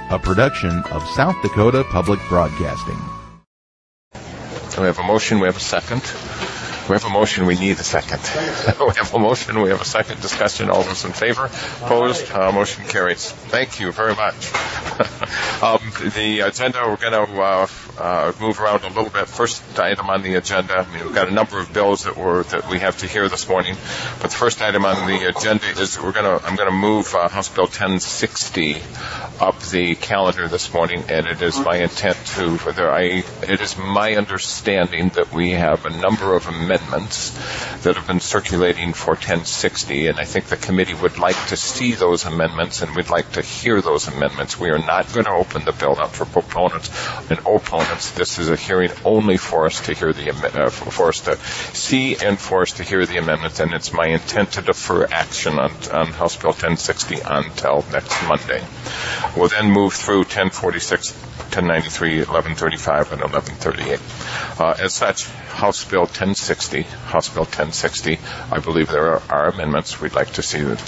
a production of South Dakota Public Broadcasting. We have a motion, we have a second. We have a motion, we need a second. We have a motion, we have a second. Discussion, all those in favor? Opposed? Motion carries. Thank you very much. The agenda, we're going to move around a little bit. First item on the agenda, we've got a number of bills that we have to hear this morning. But the first item on the agenda is I'm going to move House Bill 1060 up the calendar this morning, and it is my intent it is my understanding that we have a number of amendments that have been circulating for 1060, and I think the committee would like to see those amendments, and we'd like to hear those amendments. We are not going to open the bill up for proponents and opponents. This is a hearing only for us to hear for us to see and for us to hear the amendments, and it's my intent to defer action on House Bill 1060 until next Monday. We'll then move through 1046, 1093, 1135, and 1138. As such, House Bill 1060, I believe there are amendments. We'd like to see them.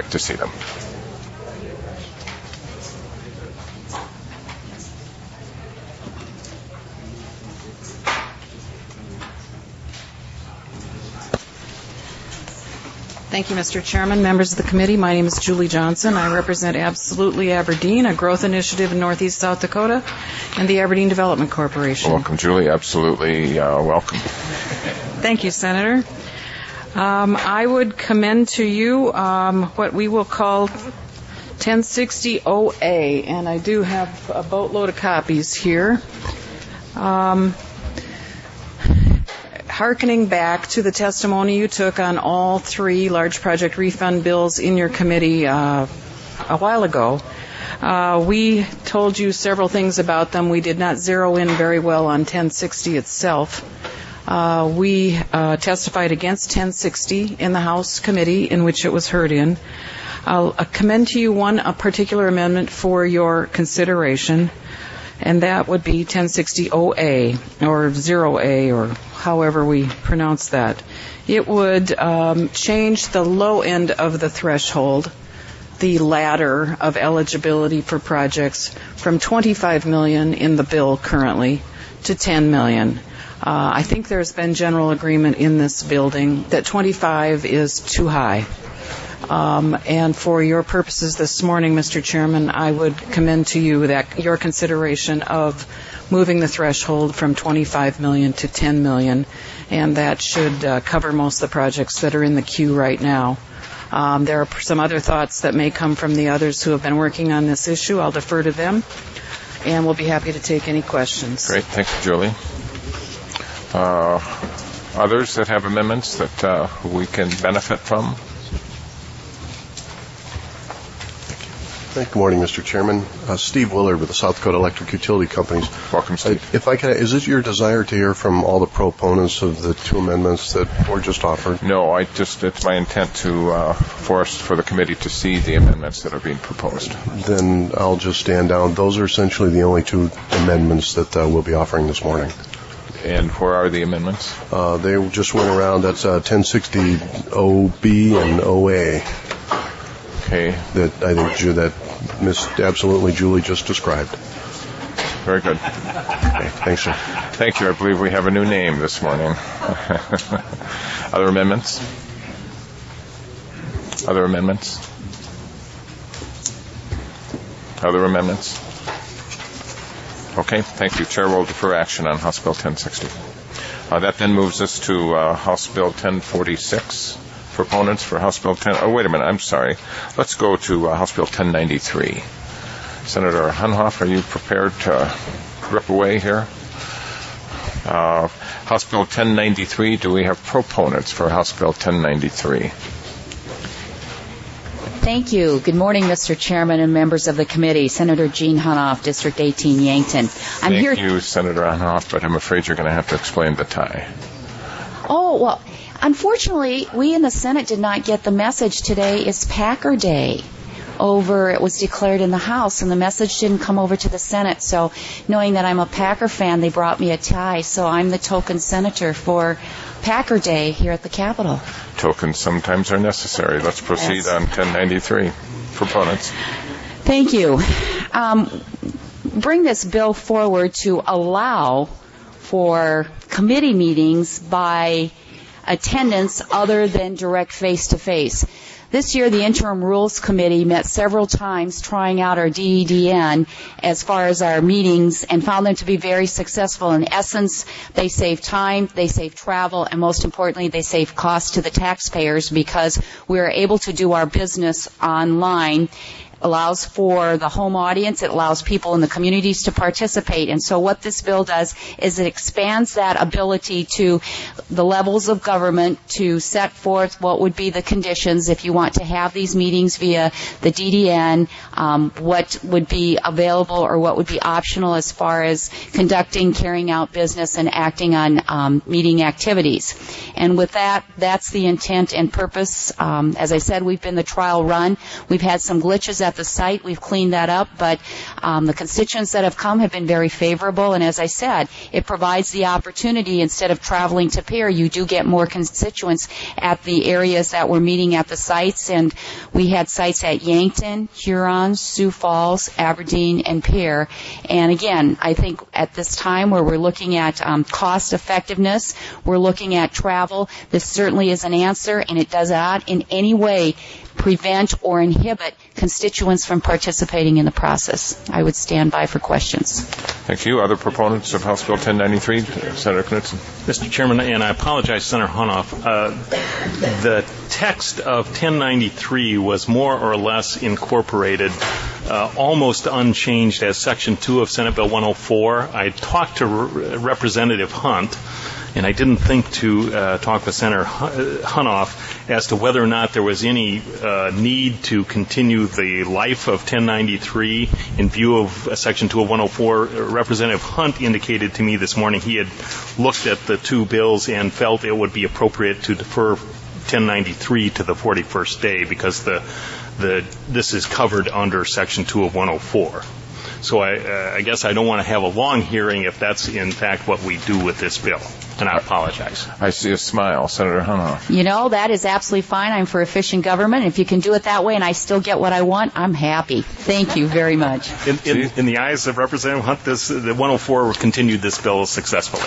Thank you, Mr. Chairman, members of the committee. My name is Julie Johnson. I represent Absolutely Aberdeen, a growth initiative in Northeast South Dakota, and the Aberdeen Development Corporation. Welcome, Julie. Absolutely welcome. Thank you, Senator. I would commend to you what we will call 1060-OA, and I do have a boatload of copies here. Harkening back to the testimony you took on all three large project refund bills in your committee a while ago, we told you several things about them. We did not zero in very well on 1060 itself. We testified against 1060 in the House committee in which it was heard in. I'll commend to you a particular amendment for your consideration, and that would be 1060-OA or 0A or however we pronounce that. It would change the low end of the threshold, the ladder of eligibility for projects, from $25 million in the bill currently to $10 million. I think there's been general agreement in this building that 25 is too high. And for your purposes this morning, Mr. Chairman, I would commend to you that your consideration of moving the threshold from $25 million to $10 million, and that should cover most of the projects that are in the queue right now. There are some other thoughts that may come from the others who have been working on this issue. I'll defer to them, and we'll be happy to take any questions. Great. Thank you, Julie. Others that have amendments that we can benefit from? Good morning, Mr. Chairman. Steve Willard with the South Dakota Electric Utility Companies. Welcome, Steve. If I can, is it your desire to hear from all the proponents of the two amendments that were just offered? No, it's my intent for the committee to see the amendments that are being proposed. Then I'll just stand down. Those are essentially the only two amendments that we'll be offering this morning. And where are the amendments? They just went around. That's 1060 OB and OA. Okay. That I think that Miss Absolutely Julie just described. Very good. Okay, thanks, sir. Thank you. I believe we have a new name this morning. Other amendments? Other amendments? Other amendments? Okay, thank you. Chair will defer action on House Bill 1060. That then moves us to House Bill 1046. Proponents for House Bill 10... Oh, wait a minute. I'm sorry. Let's go to House Bill 1093. Senator Hunhoff, are you prepared to rip away here? House Bill 1093, do we have proponents for House Bill 1093? Thank you. Good morning, Mr. Chairman and members of the committee. Senator Jean Hunhoff, District 18, Yankton. Thank you, Senator Hunhoff, but I'm afraid you're going to have to explain the tie. Oh, well... Unfortunately, we in the Senate did not get the message. Today is Packer Day. It was declared in the House, and the message didn't come over to the Senate. So knowing that I'm a Packer fan, they brought me a tie. So I'm the token senator for Packer Day here at the Capitol. Tokens sometimes are necessary. Let's proceed on 1093. Proponents. Thank you. bring this bill forward to allow for committee meetings by attendance other than direct face-to-face. This year, the Interim Rules Committee met several times trying out our DEDN as far as our meetings and found them to be very successful. In essence, they save time, they save travel, and most importantly, they save costs to the taxpayers because we are able to do our business online. Allows for the home audience. It allows people in the communities to participate. And so what this bill does is it expands that ability to the levels of government to set forth what would be the conditions if you want to have these meetings via the DDN, what would be available or what would be optional as far as conducting, carrying out business, and acting on meeting activities. And with that, that's the intent and purpose. As I said, we've been the trial run. We've had some glitches at the site. We've cleaned that up, but the constituents that have come have been very favorable, and as I said, it provides the opportunity, instead of traveling to Pierre, you do get more constituents at the areas that we're meeting at the sites, and we had sites at Yankton, Huron, Sioux Falls, Aberdeen, and Pierre. And again, I think at this time where we're looking at cost effectiveness, we're looking at travel, this certainly is an answer, and it does not in any way prevent or inhibit constituents from participating in the process. I would stand by for questions. Thank you. Other proponents of House Bill 1093? Senator Knudsen. Mr. Chairman, and I apologize, Senator Hunoff. The text of 1093 was more or less incorporated almost unchanged as Section 2 of Senate Bill 104. I talked to Representative Hunt, and I didn't think to talk with Senator Hunoff as to whether or not there was any need to continue the life of 1093 in view of Section 2 of 104. Representative Hunt indicated to me this morning he had looked at the two bills and felt it would be appropriate to defer 1093 to the 41st day because this is covered under Section 2 of 104. So I guess I don't want to have a long hearing if that's in fact what we do with this bill. And I apologize. I see a smile. Senator Hunoff. You know, that is absolutely fine. I'm for efficient government. If you can do it that way and I still get what I want, I'm happy. Thank you very much. In the eyes of Representative Hunt, the 104 continued this bill successfully.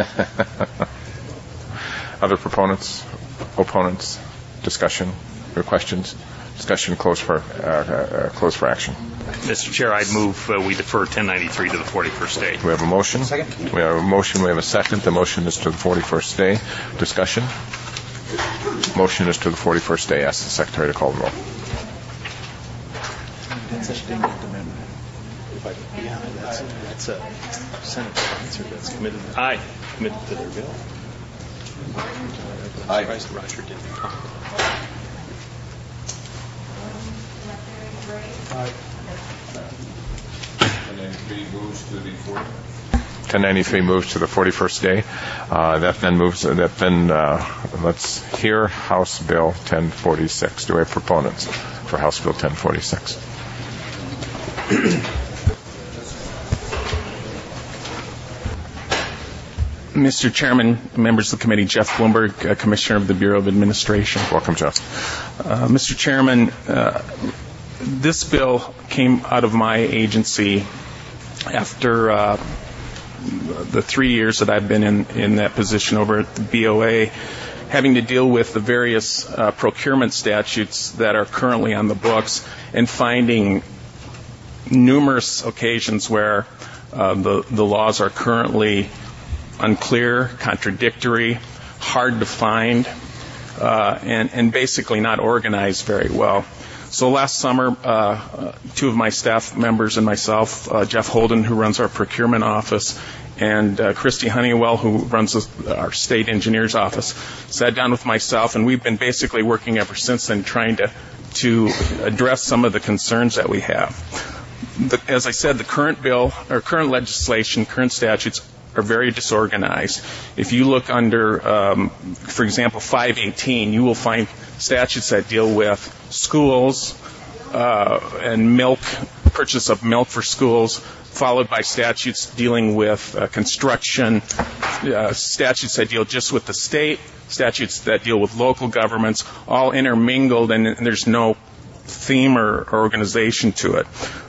Other proponents, opponents, discussion or questions? Discussion closed for action. Mr. Chair, I'd move we defer 1093 to the 41st day. We have a motion. Second. We have a motion. We have a second. The motion is to the 41st day. Discussion. Motion is to the 41st day. Ask the Secretary to call the roll. That's such a dinged amendment. That's a Senate answer that's committed. Aye. Committed to their bill. Aye. Roger didn't. 1093 moves to the 41st day. Let's hear House Bill 1046. Do we have proponents for House Bill 1046? Mr. Chairman, members of the committee, Jeff Bloomberg, Commissioner of the Bureau of Administration. Welcome, Jeff. Mr. Chairman, this bill came out of my agency after the 3 years that I've been in that position over at the BOA, having to deal with the various procurement statutes that are currently on the books and finding numerous occasions where the laws are currently unclear, contradictory, hard to find, and basically not organized very well. So last summer, two of my staff members and myself, Jeff Holden, who runs our procurement office, and Christy Honeywell, who runs our state engineer's office, sat down with myself, and we've been basically working ever since then trying to address some of the concerns that we have. As I said, the current bill, or current legislation, current statutes are very disorganized. If you look under, for example, 518, you will find statutes that deal with schools and purchase of milk for schools, followed by statutes dealing with construction, statutes that deal just with the state, statutes that deal with local governments, all intermingled, and there's no theme or organization to it.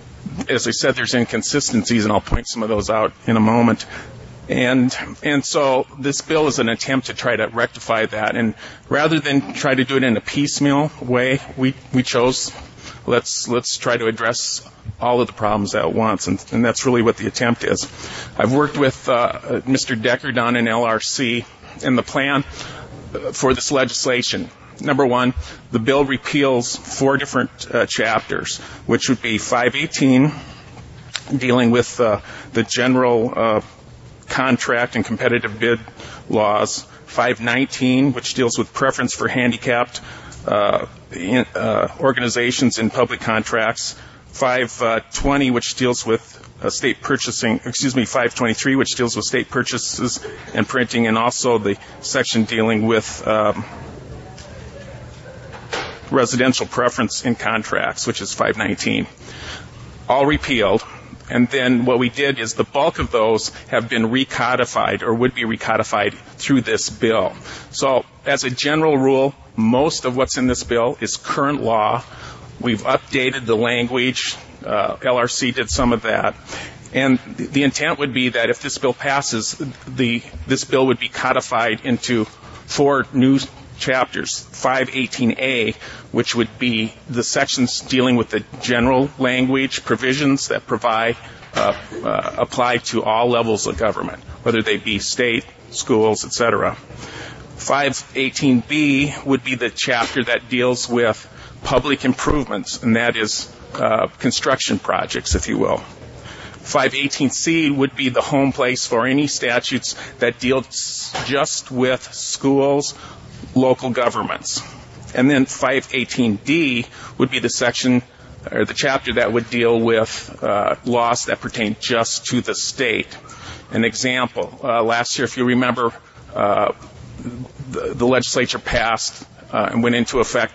as I said, there's inconsistencies, and I'll point some of those out in a moment. And so this bill is an attempt to try to rectify that. And rather than try to do it in a piecemeal way, we chose let's try to address all of the problems at once, and that's really what the attempt is. I've worked with Mr. Decker down in LRC, and the plan for this legislation. Number one, the bill repeals 4 different chapters, which would be 518, dealing with the general contract and competitive bid laws, 519, which deals with preference for handicapped organizations in public contracts, 520, which deals with state purchasing, 523, which deals with state purchases and printing, and also the section dealing with residential preference in contracts, which is 519. All repealed. And then what we did is the bulk of those have been recodified or would be recodified through this bill. So as a general rule, most of what's in this bill is current law. We've updated the language. LRC did some of that. And the intent would be that if this bill passes, this bill would be codified into 4 new chapters. 518A, which would be the sections dealing with the general language provisions that apply to all levels of government, whether they be state, schools, etc. 518B would be the chapter that deals with public improvements, and that is construction projects, if you will. 518C would be the home place for any statutes that deal just with schools, local governments. And then 518D would be the section or the chapter that would deal with laws that pertain just to the state. An example, last year, if you remember, the legislature passed and went into effect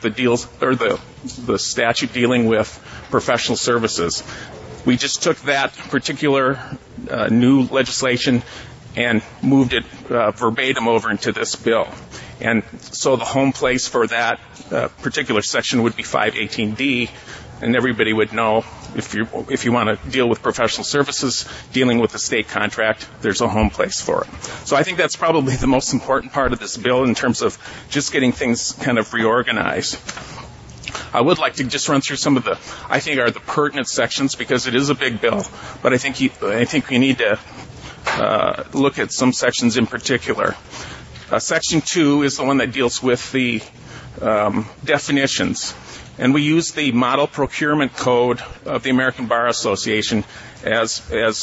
the statute dealing with professional services. We just took that particular new legislation and moved it verbatim over into this bill. And so the home place for that particular section would be 518D, and everybody would know if you want to deal with professional services dealing with the state contract, there's a home place for it. So I think that's probably the most important part of this bill in terms of just getting things kind of reorganized. I would like to just run through some of I think are the pertinent sections, because it is a big bill, but I think we need to look at some sections in particular. Section 2 is the one that deals with the definitions. And we use the Model Procurement Code of the American Bar Association as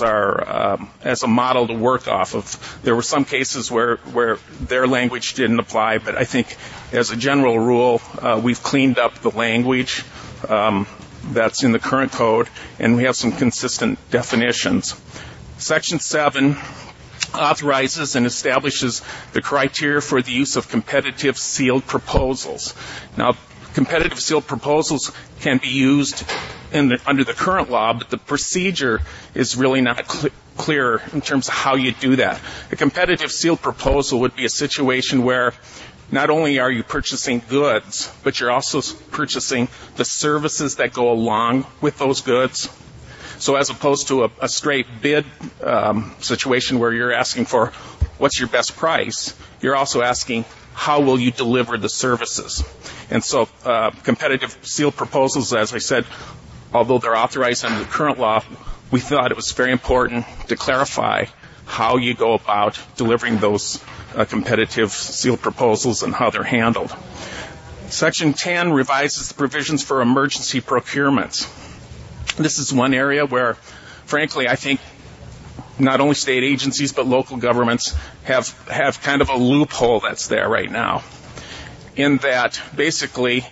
a model to work off of. There were some cases where their language didn't apply, but I think as a general rule, we've cleaned up the language that's in the current code, and we have some consistent definitions. Section 7 authorizes and establishes the criteria for the use of competitive sealed proposals. Now, competitive sealed proposals can be used under the current law, but the procedure is really not clear in terms of how you do that. A competitive sealed proposal would be a situation where not only are you purchasing goods, but you're also purchasing the services that go along with those goods. So as opposed to a straight bid situation where you're asking for what's your best price, you're also asking how will you deliver the services. And so competitive sealed proposals, as I said, although they're authorized under the current law, we thought it was very important to clarify how you go about delivering those competitive sealed proposals and how they're handled. Section 10 revises the provisions for emergency procurements. This is one area where, frankly, I think not only state agencies but local governments have kind of a loophole that's there right now, in that basically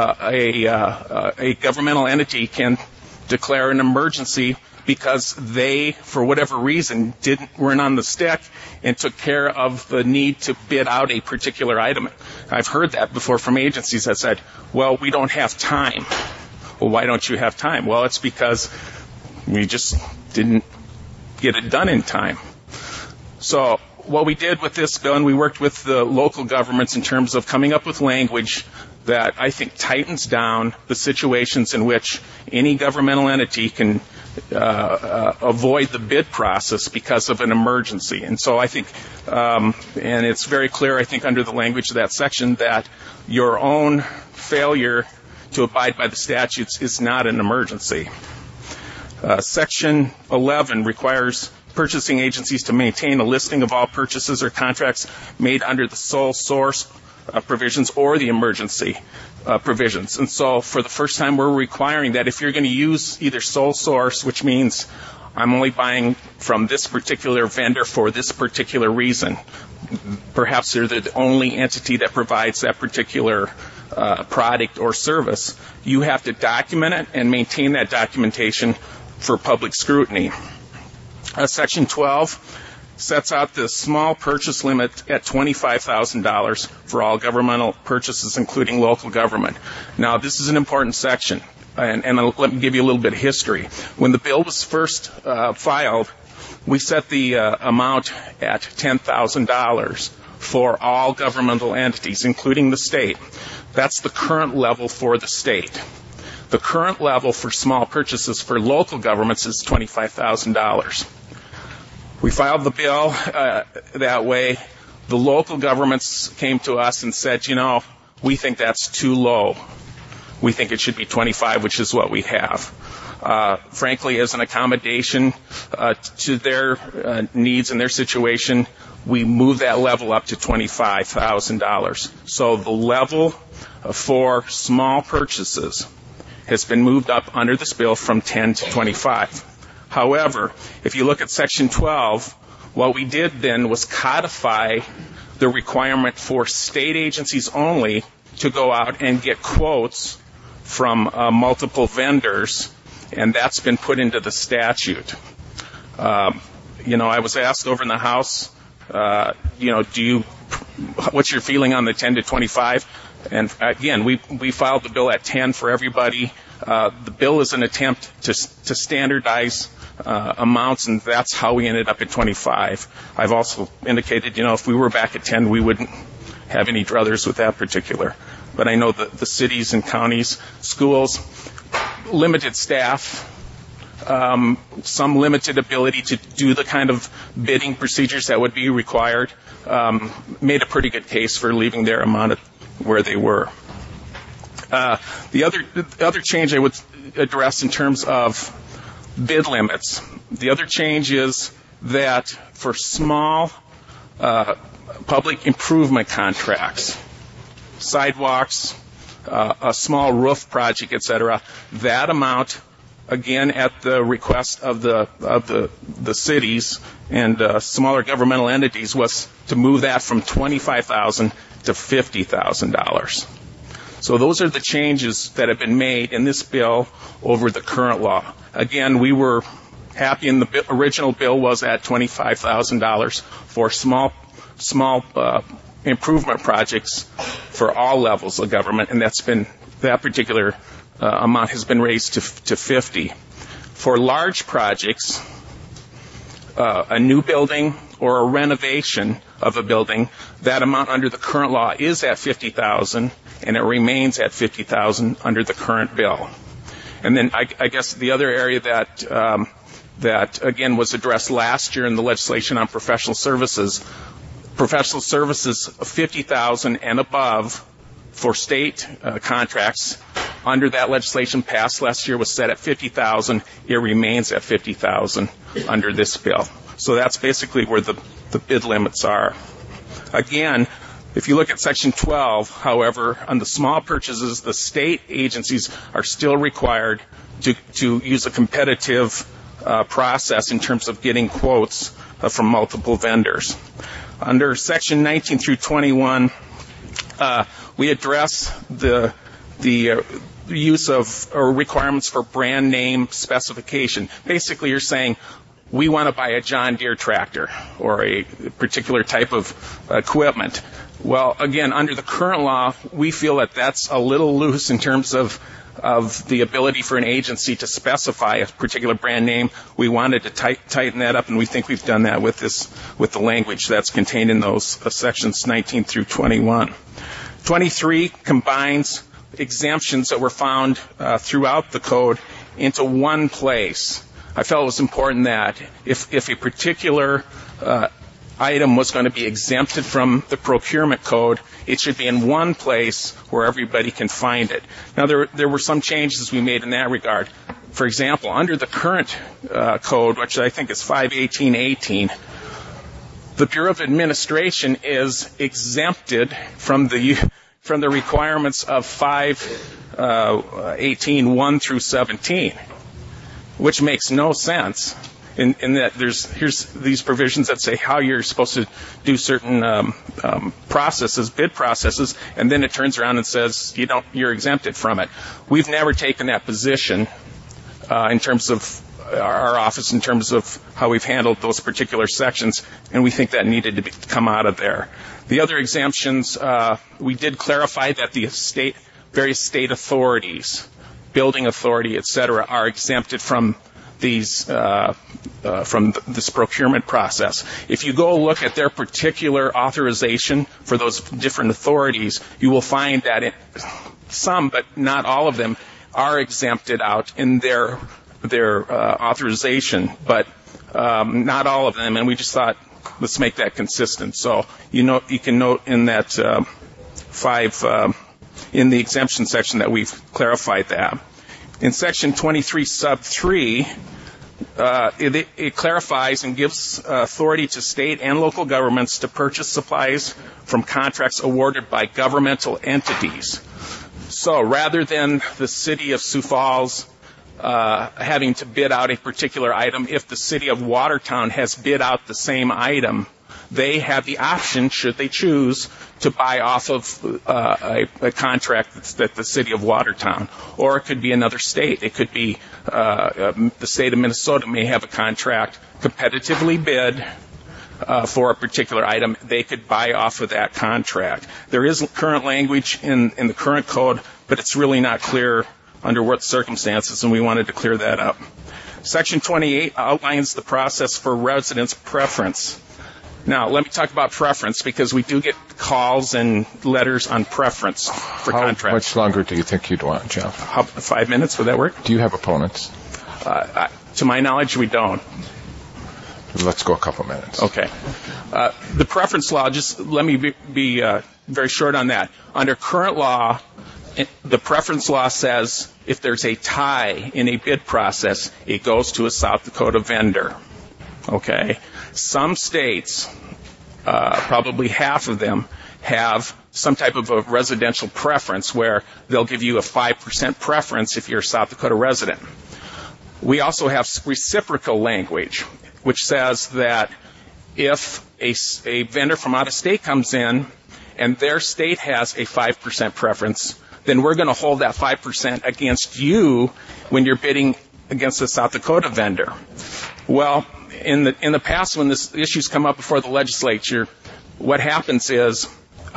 a governmental entity can declare an emergency because they, for whatever reason, weren't on the stick and took care of the need to bid out a particular item. I've heard that before from agencies that said, well, we don't have time. Well, why don't you have time? Well, it's because we just didn't get it done in time. So what we did with this bill, and we worked with the local governments in terms of coming up with language that I think tightens down the situations in which any governmental entity can avoid the bid process because of an emergency. And so I think, and it's very clear, I think, under the language of that section that your own failure to abide by the statutes is not an emergency. Section 11 requires purchasing agencies to maintain a listing of all purchases or contracts made under the sole source provisions or the emergency provisions. And so for the first time, we're requiring that if you're going to use either sole source, which means I'm only buying from this particular vendor for this particular reason, perhaps they're the only entity that provides that particular product or service, you have to document it and maintain that documentation for public scrutiny. Section 12 sets out the small purchase limit at $25,000 for all governmental purchases, including local government. Now, this is an important section, and let me give you a little bit of history. When the bill was first filed, we set the amount at $10,000 for all governmental entities, including the state. That's the current level for the state. The current level for small purchases for local governments is $25,000. We filed the bill that way. The local governments came to us and said, we think that's too low. We think it should be 25, which is what we have. Frankly, as an accommodation to their needs and their situation, we moved that level up to $25,000. So the level for small purchases has been moved up under this bill from 10 to 25. However, if you look at Section 12, what we did then was codify the requirement for state agencies only to go out and get quotes from multiple vendors, and that's been put into the statute. I was asked over in the House, what's your feeling on the 10 to 25? And again, we filed the bill at 10 for everybody. The bill is an attempt to standardize amounts, and that's how we ended up at 25. I've also indicated, if we were back at 10, we wouldn't have any druthers with that particular. But I know that the cities and counties, schools, limited staff, some limited ability to do the kind of bidding procedures that would be required, made a pretty good case for leaving their amount at where they were. The other change I would address in terms of bid limits, the other change is that for small public improvement contracts, sidewalks, a small roof project, etc., that amount, again, at the request of the cities and smaller governmental entities, was to move that from $25,000 to $50,000. So those are the changes that have been made in this bill over the current law. Again, we were happy, and the original bill was at $25,000 for small improvement projects for all levels of government, and that particular amount has been raised to $50,000. For large projects, a new building or a renovation of a building, that amount under the current law is at $50,000, and it remains at $50,000 under the current bill. And then I guess the other area that again was addressed last year in the legislation on professional services $50,000 and above for state contracts under that legislation passed last year was set at $50,000. It remains at $50,000 under this bill. So that's basically where the bid limits are. Again, if you look at Section 12, however, on the small purchases, the state agencies are still required to use a competitive process in terms of getting quotes from multiple vendors. Under Section 19 through 21, we address the use of or requirements for brand name specification. Basically, you're saying, we want to buy a John Deere tractor or a particular type of equipment. Well, again, under the current law, we feel that that's a little loose in terms of the ability for an agency to specify a particular brand name. We wanted to tighten that up, and we think we've done that with the language that's contained in those sections 19 through 21. 23 combines exemptions that were found throughout the code into one place. I felt it was important that if a particular item was going to be exempted from the procurement code, it should be in one place where everybody can find it. Now, there were some changes we made in that regard. For example, under the current code, which I think is 51818, the Bureau of Administration is exempted from the requirements of 518:1 through 17, which makes no sense. In that here's these provisions that say how you're supposed to do certain processes, bid processes, and then it turns around and says you're exempted from it. We've never taken that position in terms of our office, in terms of how we've handled those particular sections, and we think that needed to come out of there. The other exemptions, we did clarify that the various state authorities, building authority, et cetera, are exempted from these from this procurement process. If you go look at their particular authorization for those different authorities, you will find that some, but not all of them, are exempted out in their authorization, but not all of them. And we just thought, let's make that consistent. So you can note in that in the exemption section that we've clarified that. In Section 23, Sub 3, it clarifies and gives authority to state and local governments to purchase supplies from contracts awarded by governmental entities. So rather than the city of Sioux Falls having to bid out a particular item, if the city of Watertown has bid out the same item, they have the option, should they choose, to buy off of a contract that the city of Watertown. Or it could be another state. It could be the state of Minnesota may have a contract competitively bid for a particular item. They could buy off of that contract. There is current language in the current code, but it's really not clear under what circumstances, and we wanted to clear that up. Section 28 outlines the process for residence preference. Now, let me talk about preference, because we do get calls and letters on preference for contracts. How much longer do you think you'd want, Jeff? 5 minutes, would that work? Do you have opponents? To my knowledge, we don't. Let's go a couple minutes. Okay. The preference law, just let me be very short on that. Under current law, the preference law says if there's a tie in a bid process, it goes to a South Dakota vendor. Okay? Some states, probably half of them, have some type of a residential preference where they'll give you a 5% preference if you're a South Dakota resident. We also have reciprocal language, which says that if a vendor from out of state comes in and their state has a 5% preference, then we're going to hold that 5% against you when you're bidding against a South Dakota vendor. Well, in the past, when this issues come up before the legislature, what happens is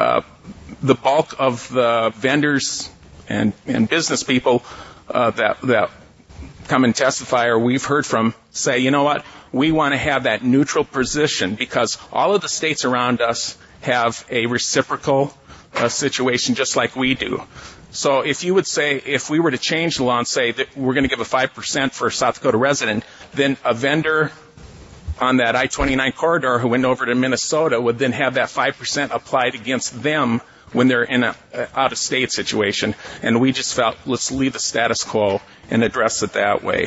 the bulk of the vendors and business people that come and testify, or we've heard from, say, you know what, we want to have that neutral position because all of the states around us have a reciprocal situation just like we do. So if you would say, if we were to change the law and say that we're going to give a 5% for a South Dakota resident, then a vendor on that I-29 corridor who went over to Minnesota would then have that 5% applied against them when they're in an out-of-state situation. And we just felt, let's leave the status quo and address it that way.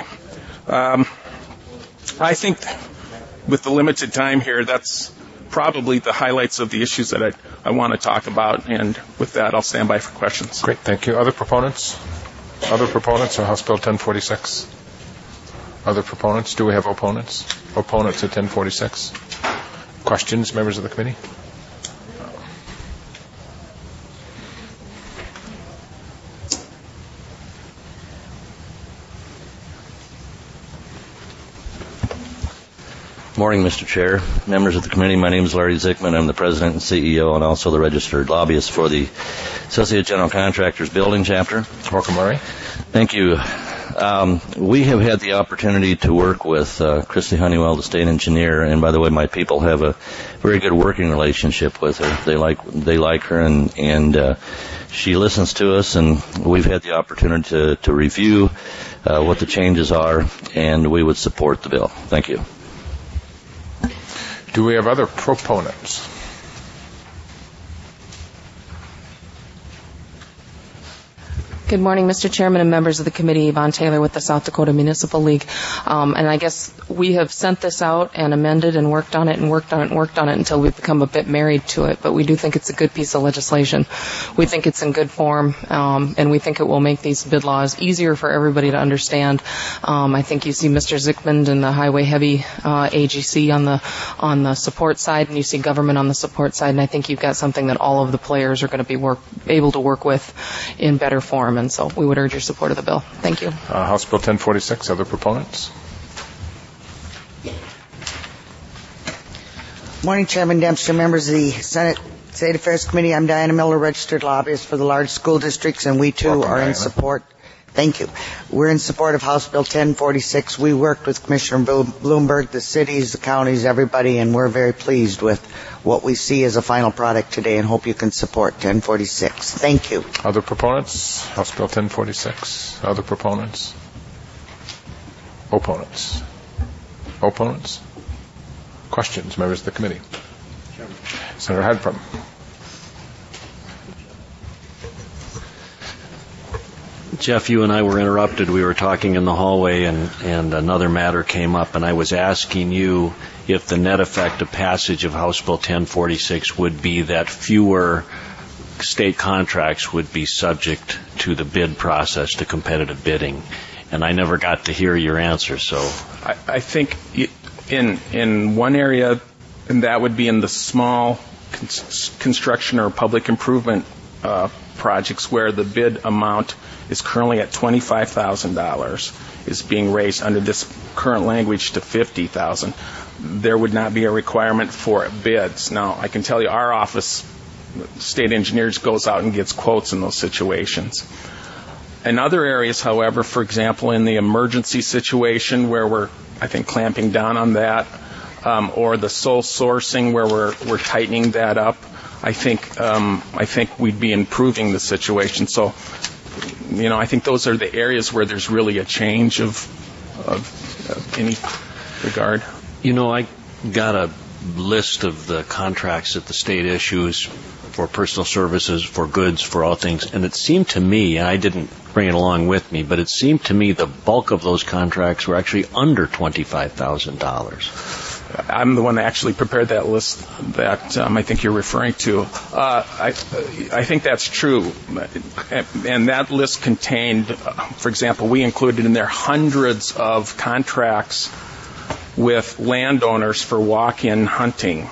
I think with the limited time here, that's probably the highlights of the issues that I want to talk about. And with that, I'll stand by for questions. Great, thank you. Other proponents? Other proponents on House Bill 1046? Other proponents? Do we have opponents? Opponents at 1046? Questions, members of the committee? Morning, Mr. Chair, members of the committee. My name is Larry Zickman. I'm the president and CEO and also the registered lobbyist for the Associated General Contractors Building Chapter. Welcome, Larry. Thank you. We have had the opportunity to work with Christy Honeywell, the state engineer, and by the way, my people have a very good working relationship with her. They like her, and she listens to us, and we've had the opportunity to review what the changes are, and we would support the bill. Thank you. Do we have other proponents? Good morning, Mr. Chairman and members of the committee. Yvonne Taylor with the South Dakota Municipal League. And I guess we have sent this out and amended and worked on it until we've become a bit married to it. But we do think it's a good piece of legislation. We think it's in good form, and we think it will make these bid laws easier for everybody to understand. I think you see Mr. Zickman and the Highway Heavy AGC on the support side, and you see government on the support side. And I think you've got something that all of the players are going to be able to work with in better form. And so we would urge your support of the bill. Thank you. House Bill 1046, other proponents? Morning, Chairman Dempster, members of the Senate State Affairs Committee. I'm Diana Miller, registered lobbyist for the large school districts, and we too are in support. Thank you. We're in support of House Bill 1046. We worked with Commissioner Bloomberg, the cities, the counties, everybody, and we're very pleased with what we see as a final product today, and hope you can support 1046. Thank you. Other proponents? House Bill 1046. Other proponents? Opponents? Opponents? Questions, members of the committee? Senator Hadprom. Jeff, you and I were interrupted. We were talking in the hallway, and another matter came up, and I was asking you if the net effect of passage of House Bill 1046 would be that fewer state contracts would be subject to the bid process, to competitive bidding. And I never got to hear your answer. So I think in one area, and that would be in the small construction or public improvement projects where the bid amount is currently at $25,000, is being raised under this current language to $50,000. There would not be a requirement for bids. Now, I can tell you our office, state engineers, goes out and gets quotes in those situations. In other areas, however, for example, in the emergency situation where we're, I think, clamping down on that, or the sole sourcing where we're tightening that up, I think we'd be improving the situation. So, I think those are the areas where there's really a change of any regard. I got a list of the contracts that the state issues for personal services, for goods, for all things, and it seemed to me, and I didn't bring it along with me, but it seemed to me the bulk of those contracts were actually under $25,000. I'm the one that actually prepared that list that I think you're referring to. I think that's true. And that list contained, for example, we included in there hundreds of contracts with landowners for walk-in hunting.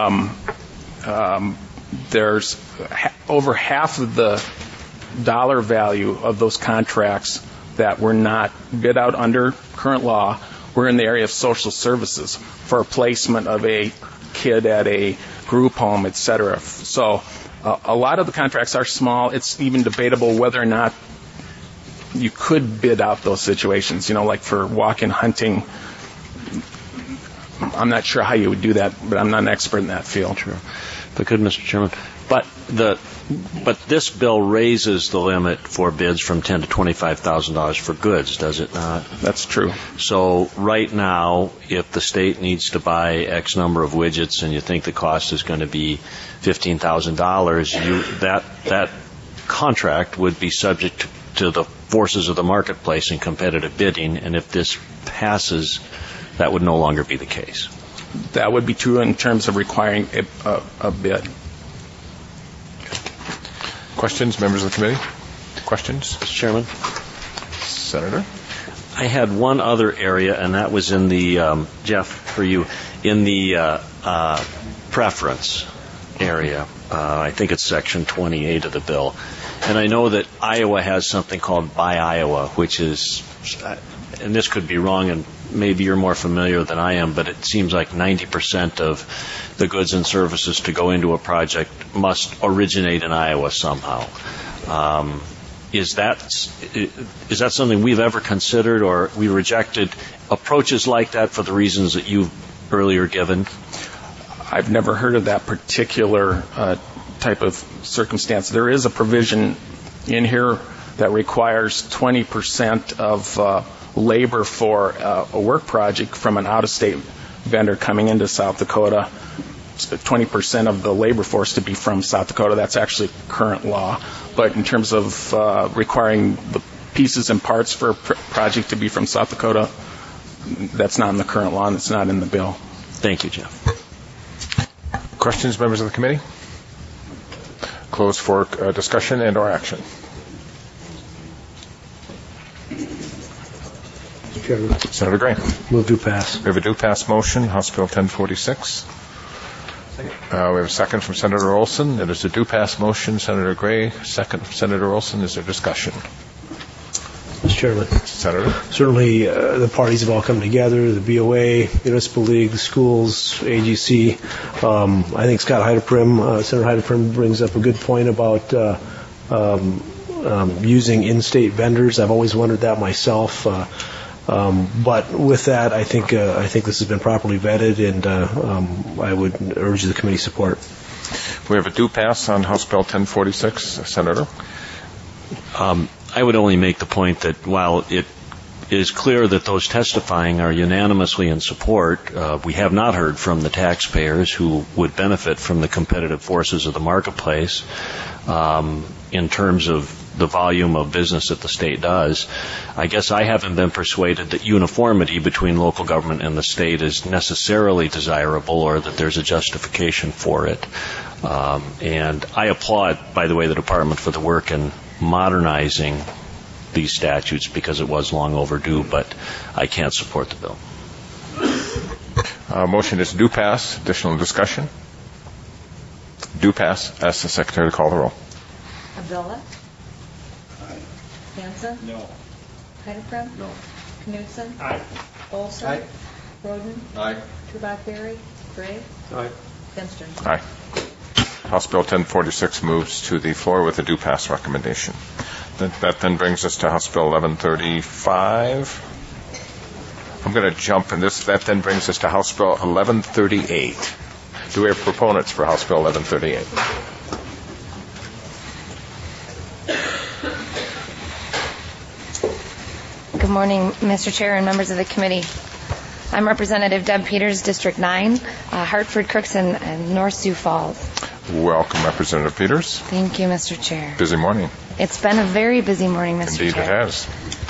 There's over half of the dollar value of those contracts that were not bid out under current law were in the area of social services for placement of a kid at a group home, etc. So a lot of the contracts are small. It's even debatable whether or not you could bid out those situations, like for walk-in hunting. I'm not sure how you would do that, but I'm not an expert in that field. True. But good, Mr. Chairman. But this bill raises the limit for bids from $10,000 to $25,000 for goods, does it not? That's true. So right now, if the state needs to buy X number of widgets and you think the cost is going to be $15,000, that contract would be subject to the forces of the marketplace and competitive bidding. And if this passes, that would no longer be the case. That would be true in terms of requiring a bid. Questions, members of the committee? Questions? Mr. Chairman? Senator? I had one other area, and that was in the, Jeff, for you, in the preference area. I think it's Section 28 of the bill. And I know that Iowa has something called Buy Iowa, which is, and this could be wrong, and maybe you're more familiar than I am, but it seems like 90% of the goods and services to go into a project must originate in Iowa somehow. Is that something we've ever considered, or we rejected approaches like that for the reasons that you've earlier given? I've never heard of that particular type of circumstance. There is a provision in here that requires 20% of labor for a work project from an out-of-state vendor coming into South Dakota, 20% of the labor force to be from South Dakota. That's actually current law. But in terms of requiring the pieces and parts for a project to be from South Dakota, that's not in the current law and it's not in the bill. Thank you, Jeff. Questions, members of the committee? Closed for discussion and or action. Chairman. Senator Gray. Move to pass. We have a do pass motion, House Bill 1046. We have a second from Senator Olson. It is a do pass motion. Senator Gray, second from Senator Olson. Is there discussion? Mr. Chairman. Senator. Certainly the parties have all come together, the BOA, Municipal League, the schools, AGC. I think Scott Heideprim, Senator Heideprim brings up a good point about using in-state vendors. I've always wondered that myself. But with that, I think this has been properly vetted, and I would urge the committee support. We have a do pass on House Bill 1046. Senator. I would only make the point that while it is clear that those testifying are unanimously in support, we have not heard from the taxpayers who would benefit from the competitive forces of the marketplace in terms of the volume of business that the state does. I guess I haven't been persuaded that uniformity between local government and the state is necessarily desirable or that there's a justification for it. And I applaud, by the way, the Department for the work in modernizing these statutes because it was long overdue, but I can't support the bill. Motion is do pass. Additional discussion? Do pass. Ask the Secretary to call the roll. Abdullah? Hanson? No. Heideprim? No. Knudsen? Aye. Olson? Aye. Roden? Aye. Truback-Berry? Gray? Aye. Fenster? Aye. House Bill 1046 moves to the floor with a do pass recommendation. That then brings us to House Bill 1135. I'm going to jump in this. That then brings us to House Bill 1138. Do we have proponents for House Bill 1138? Good morning, Mr. Chair and members of the committee. I'm Representative Deb Peters, District 9, Hartford, Crooks, and North Sioux Falls. Welcome, Representative Peters. Thank you, Mr. Chair. Busy morning. It's been a very busy morning, Mr. Indeed, Chair. it has.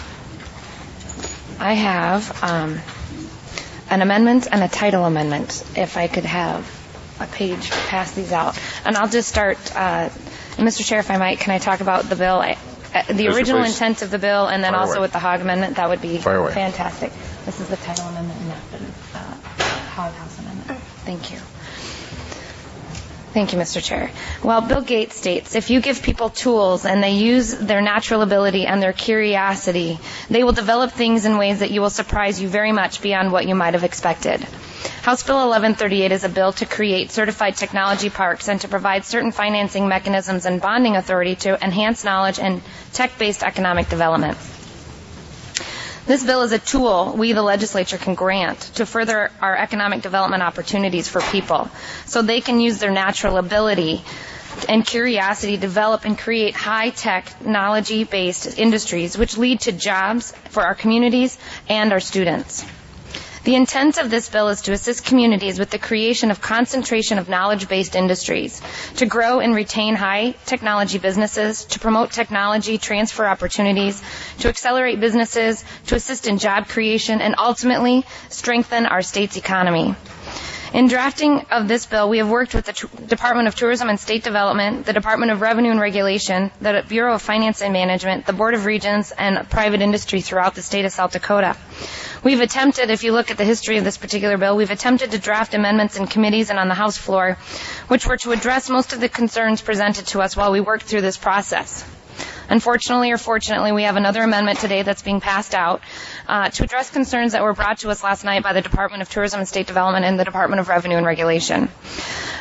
I have an amendment and a title amendment, if I could have a page pass these out. And I'll just start, Mr. Chair, if I might, can I talk about the bill? The original intent of the bill, and then Fire also away. with the Hogg Amendment, that would be Fire away. fantastic. This is the title amendment and not the Hogg House Amendment. Thank you. Thank you, Mr. Chair. Well, Bill Gates states, if you give people tools and they use their natural ability and their curiosity, they will develop things in ways that you will surprise you very much beyond what you might have expected. House Bill 1138 is a bill to create certified technology parks and to provide certain financing mechanisms and bonding authority to enhance knowledge and tech-based economic development. This bill is a tool we, the legislature, can grant to further our economic development opportunities for people so they can use their natural ability and curiosity to develop and create high-tech, technology-based industries which lead to jobs for our communities and our students. The intent of this bill is to assist communities with the creation of concentration of knowledge-based industries, to grow and retain high-technology businesses, to promote technology transfer opportunities, to accelerate businesses, to assist in job creation, and ultimately strengthen our state's economy. In drafting of this bill, we have worked with the Department of Tourism and State Development, the Department of Revenue and Regulation, the Bureau of Finance and Management, the Board of Regents, and private industry throughout the state of South Dakota. We've attempted, if you look at the history of this particular bill, we've attempted to draft amendments in committees and on the House floor, which were to address most of the concerns presented to us while we worked through this process. Unfortunately or fortunately, we have another amendment today that's being passed out to address concerns that were brought to us last night by the Department of Tourism and State Development and the Department of Revenue and Regulation.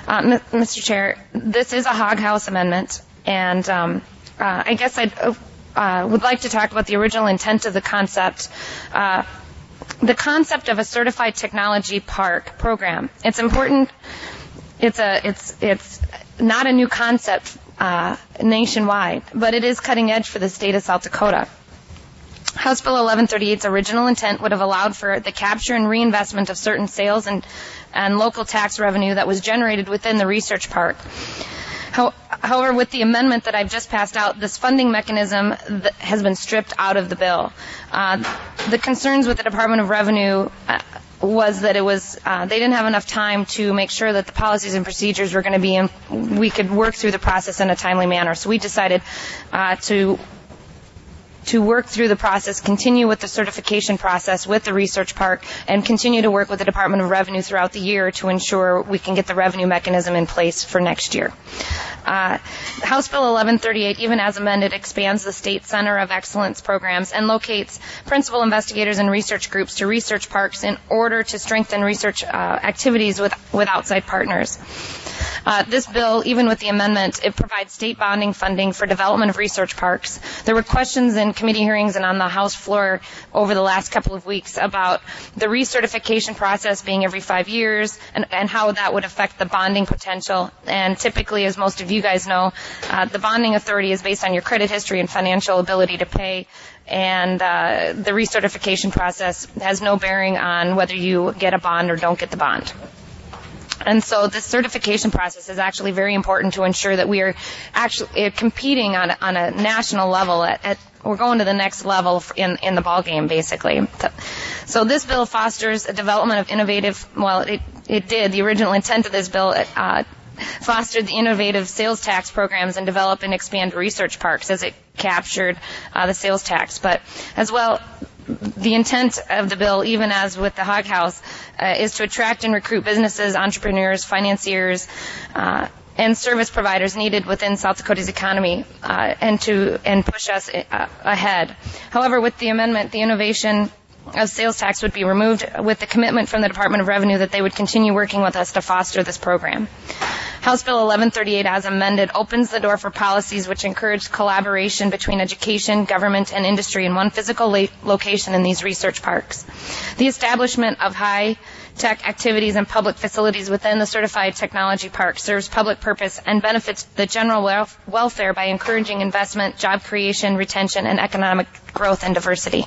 Mr. Chair, this is a Hogg House amendment, and I guess would like to talk about the original intent of the concept. The concept of a certified technology park program. It's important. It's not a new concept nationwide, but it is cutting edge for the state of South Dakota. House Bill 1138's original intent would have allowed for the capture and reinvestment of certain sales and local tax revenue that was generated within the research park. However, with the amendment that I've just passed out, this funding mechanism has been stripped out of the bill. The concerns with the Department of Revenue was that they didn't have enough time to make sure that the policies and procedures were going to be in, we could work through the process in a timely manner. So we decided to work through the process, continue with the certification process with the research park, and continue to work with the Department of Revenue throughout the year to ensure we can get the revenue mechanism in place for next year. House Bill 1138, even as amended, expands the State Center of Excellence programs and locates principal investigators and research groups to research parks in order to strengthen research activities with outside partners. This bill, even with the amendment, it provides state bonding funding for development of research parks. There were questions in committee hearings and on the House floor over the last couple of weeks about the recertification process being every 5 years and how that would affect the bonding potential. And typically, as most of you guys know, the bonding authority is based on your credit history and financial ability to pay. And the recertification process has no bearing on whether you get a bond or don't get the bond. And so this certification process is actually very important to ensure that we are actually competing on a national level. We're going to the next level in the ballgame, basically. So this bill fosters a development of innovative, it did. The original intent of this bill fostered the innovative sales tax programs and develop and expand research parks as it captured the sales tax. But as well, the intent of the bill, even as with the Hog House, is to attract and recruit businesses, entrepreneurs, financiers, and service providers needed within South Dakota's economy and push us ahead. However, with the amendment, the innovation of sales tax would be removed with the commitment from the Department of Revenue that they would continue working with us to foster this program. House Bill 1138, as amended, opens the door for policies which encourage collaboration between education, government, and industry in one physical location in these research parks. The establishment of high-tech activities and public facilities within the certified technology park serves public purpose and benefits the general welfare by encouraging investment, job creation, retention, and economic growth and diversity.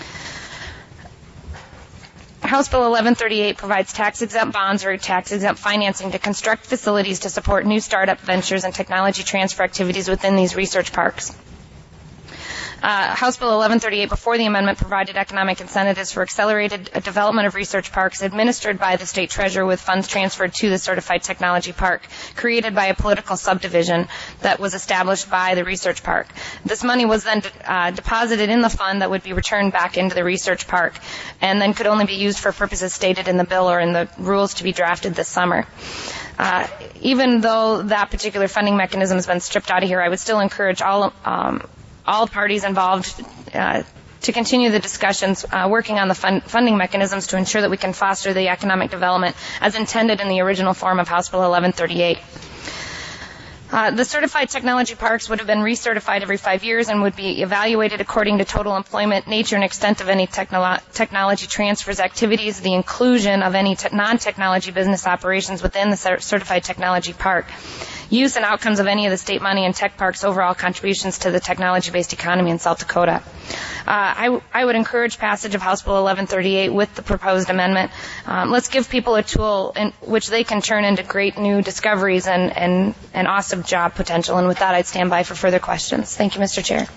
House Bill 1138 provides tax-exempt bonds or tax-exempt financing to construct facilities to support new startup ventures and technology transfer activities within these research parks. House Bill 1138, before the amendment, provided economic incentives for accelerated development of research parks administered by the state treasurer with funds transferred to the certified technology park, created by a political subdivision that was established by the research park. This money was then deposited in the fund that would be returned back into the research park and then could only be used for purposes stated in the bill or in the rules to be drafted this summer. Even though that particular funding mechanism has been stripped out of here, I would still encourage all parties involved to continue the discussions working on the funding mechanisms to ensure that we can foster the economic development as intended in the original form of House Bill 1138. The certified technology parks would have been recertified every 5 years and would be evaluated according to total employment, nature, and extent of any technology transfers activities, the inclusion of any non-technology business operations within the certified technology park, use and outcomes of any of the state money and tech parks' overall contributions to the technology-based economy in South Dakota. I would encourage passage of House Bill 1138 with the proposed amendment. Let's give people a tool in which they can turn into great new discoveries and awesome job potential. And with that, I'd stand by for further questions. Thank you, Mr. Chair.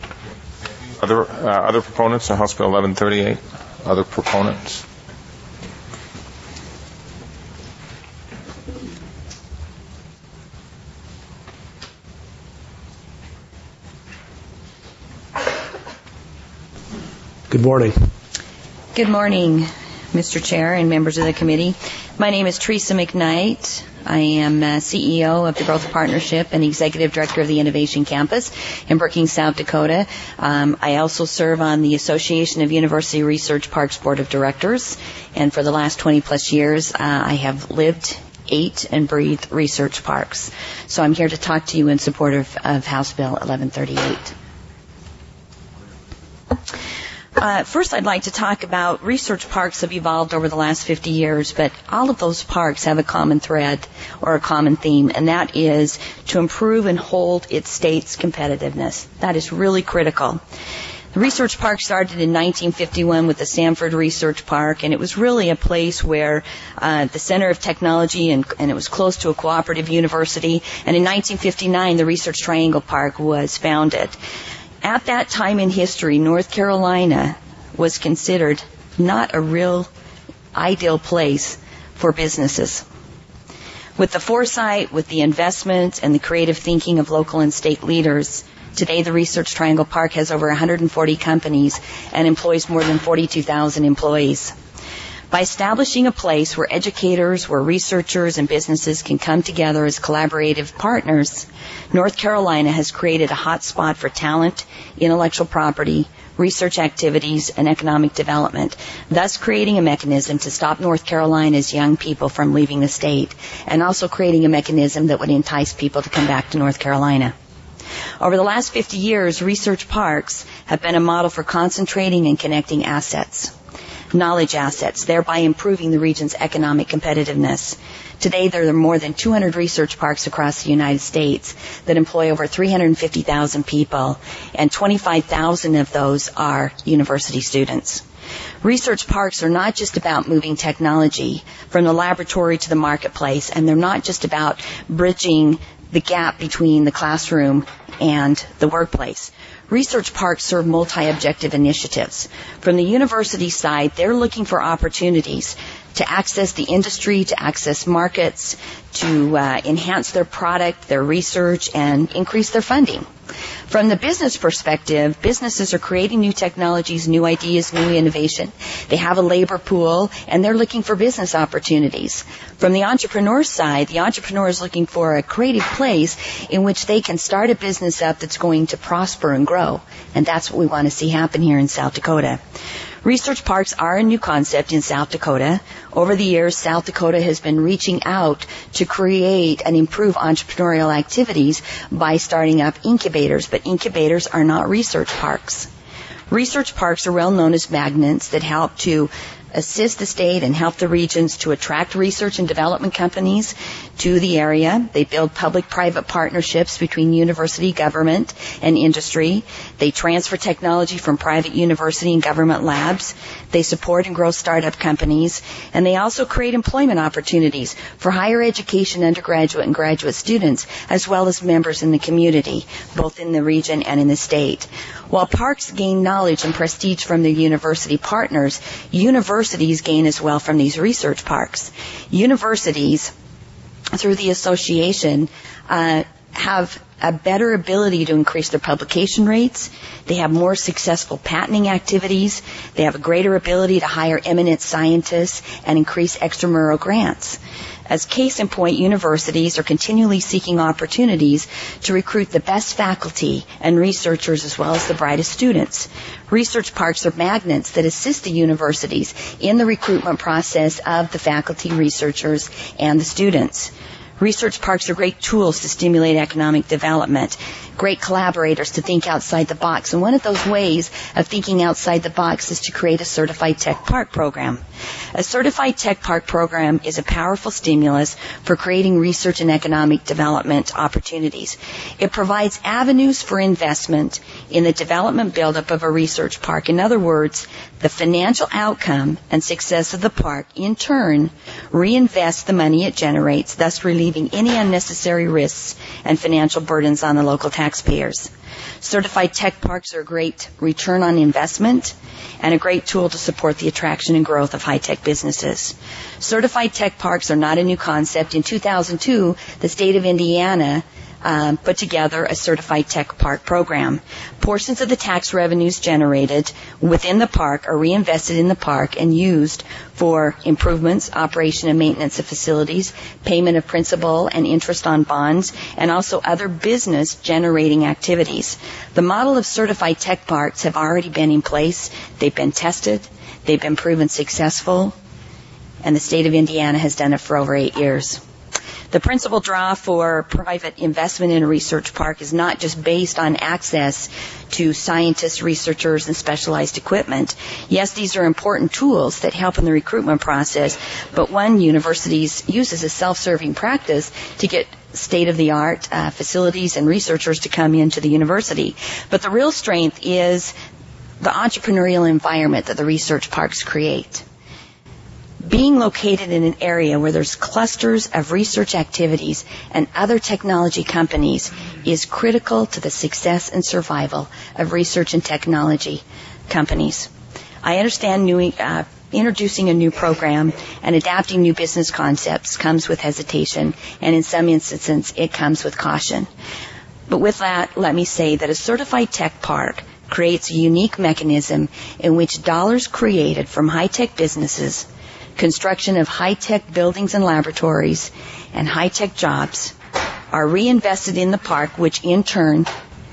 Other proponents on House Bill 1138? Other proponents? Good morning. Good morning, Mr. Chair and members of the committee. My name is Teresa McKnight. I am CEO of the Growth Partnership and Executive Director of the Innovation Campus in Brookings, South Dakota. I also serve on the Association of University Research Parks Board of Directors, and for the last 20-plus years, I have lived, ate, and breathed research parks. So I'm here to talk to you in support of House Bill 1138. First, I'd like to talk about research parks have evolved over the last 50 years, but all of those parks have a common thread or a common theme, and that is to improve and hold its state's competitiveness. That is really critical. The research park started in 1951 with the Sanford Research Park, and it was really a place where the center of technology, and it was close to a cooperative university. And in 1959, the Research Triangle Park was founded. At that time in history, North Carolina was considered not a real ideal place for businesses. With the foresight, with the investment, and the creative thinking of local and state leaders, today the Research Triangle Park has over 140 companies and employs more than 42,000 employees. By establishing a place where educators, where researchers and businesses can come together as collaborative partners, North Carolina has created a hot spot for talent, intellectual property, research activities, and economic development, thus creating a mechanism to stop North Carolina's young people from leaving the state, and also creating a mechanism that would entice people to come back to North Carolina. Over the last 50 years, research parks have been a model for concentrating and connecting assets, knowledge assets, thereby improving the region's economic competitiveness. Today, there are more than 200 research parks across the United States that employ over 350,000 people, and 25,000 of those are university students. Research parks are not just about moving technology from the laboratory to the marketplace, and they're not just about bridging the gap between the classroom and the workplace. Research parks serve multi-objective initiatives. From the university side, they're looking for opportunities to access the industry, to access markets, to enhance their product, their research, and increase their funding. From the business perspective, businesses are creating new technologies, new ideas, new innovation. They have a labor pool, and they're looking for business opportunities. From the entrepreneur side, the entrepreneur is looking for a creative place in which they can start a business up that's going to prosper and grow. And that's what we want to see happen here in South Dakota. Research parks are a new concept in South Dakota. Over the years, South Dakota has been reaching out to create and improve entrepreneurial activities by starting up incubators, but incubators are not research parks. Research parks are well known as magnets that help to assist the state and help the regions to attract research and development companies to the area. They build public-private partnerships between university, government, and industry. They transfer technology from private university and government labs. They support and grow startup companies. And they also create employment opportunities for higher education undergraduate and graduate students, as well as members in the community, both in the region and in the state. While parks gain knowledge and prestige from their university partners, universities gain as well from these research parks. Universities, through the association, have a better ability to increase their publication rates. They have more successful patenting activities. They have a greater ability to hire eminent scientists and increase extramural grants. As case in point, universities are continually seeking opportunities to recruit the best faculty and researchers as well as the brightest students. Research parks are magnets that assist the universities in the recruitment process of the faculty, researchers, and the students. Research parks are great tools to stimulate economic development, great collaborators to think outside the box. And one of those ways of thinking outside the box is to create a Certified Tech Park program. A Certified Tech Park program is a powerful stimulus for creating research and economic development opportunities. It provides avenues for investment in the development buildup of a research park. In other words, the financial outcome and success of the park, in turn, reinvests the money it generates, thus relieving any unnecessary risks and financial burdens on the local taxpayers. Certified Tech Parks are a great return on investment and a great tool to support the attraction and growth of high-tech businesses. Certified Tech Parks are not a new concept. In 2002, the state of Indiana put together a Certified Tech Park program. Portions of the tax revenues generated within the park are reinvested in the park and used for improvements, operation and maintenance of facilities, payment of principal and interest on bonds, and also other business generating activities. The model of Certified Tech Parks have already been in place. They've been tested. They've been proven successful. And the state of Indiana has done it for over 8 years. The principal draw for private investment in a research park is not just based on access to scientists, researchers, and specialized equipment. Yes, these are important tools that help in the recruitment process, but one university uses a self-serving practice to get state-of-the-art facilities and researchers to come into the university. But the real strength is the entrepreneurial environment that the research parks create. Being located in an area where there's clusters of research activities and other technology companies is critical to the success and survival of research and technology companies. I understand introducing a new program and adapting new business concepts comes with hesitation, and in some instances it comes with caution. But with that, let me say that a certified tech park creates a unique mechanism in which dollars created from high-tech businesses, construction of high-tech buildings and laboratories, and high-tech jobs are reinvested in the park, which in turn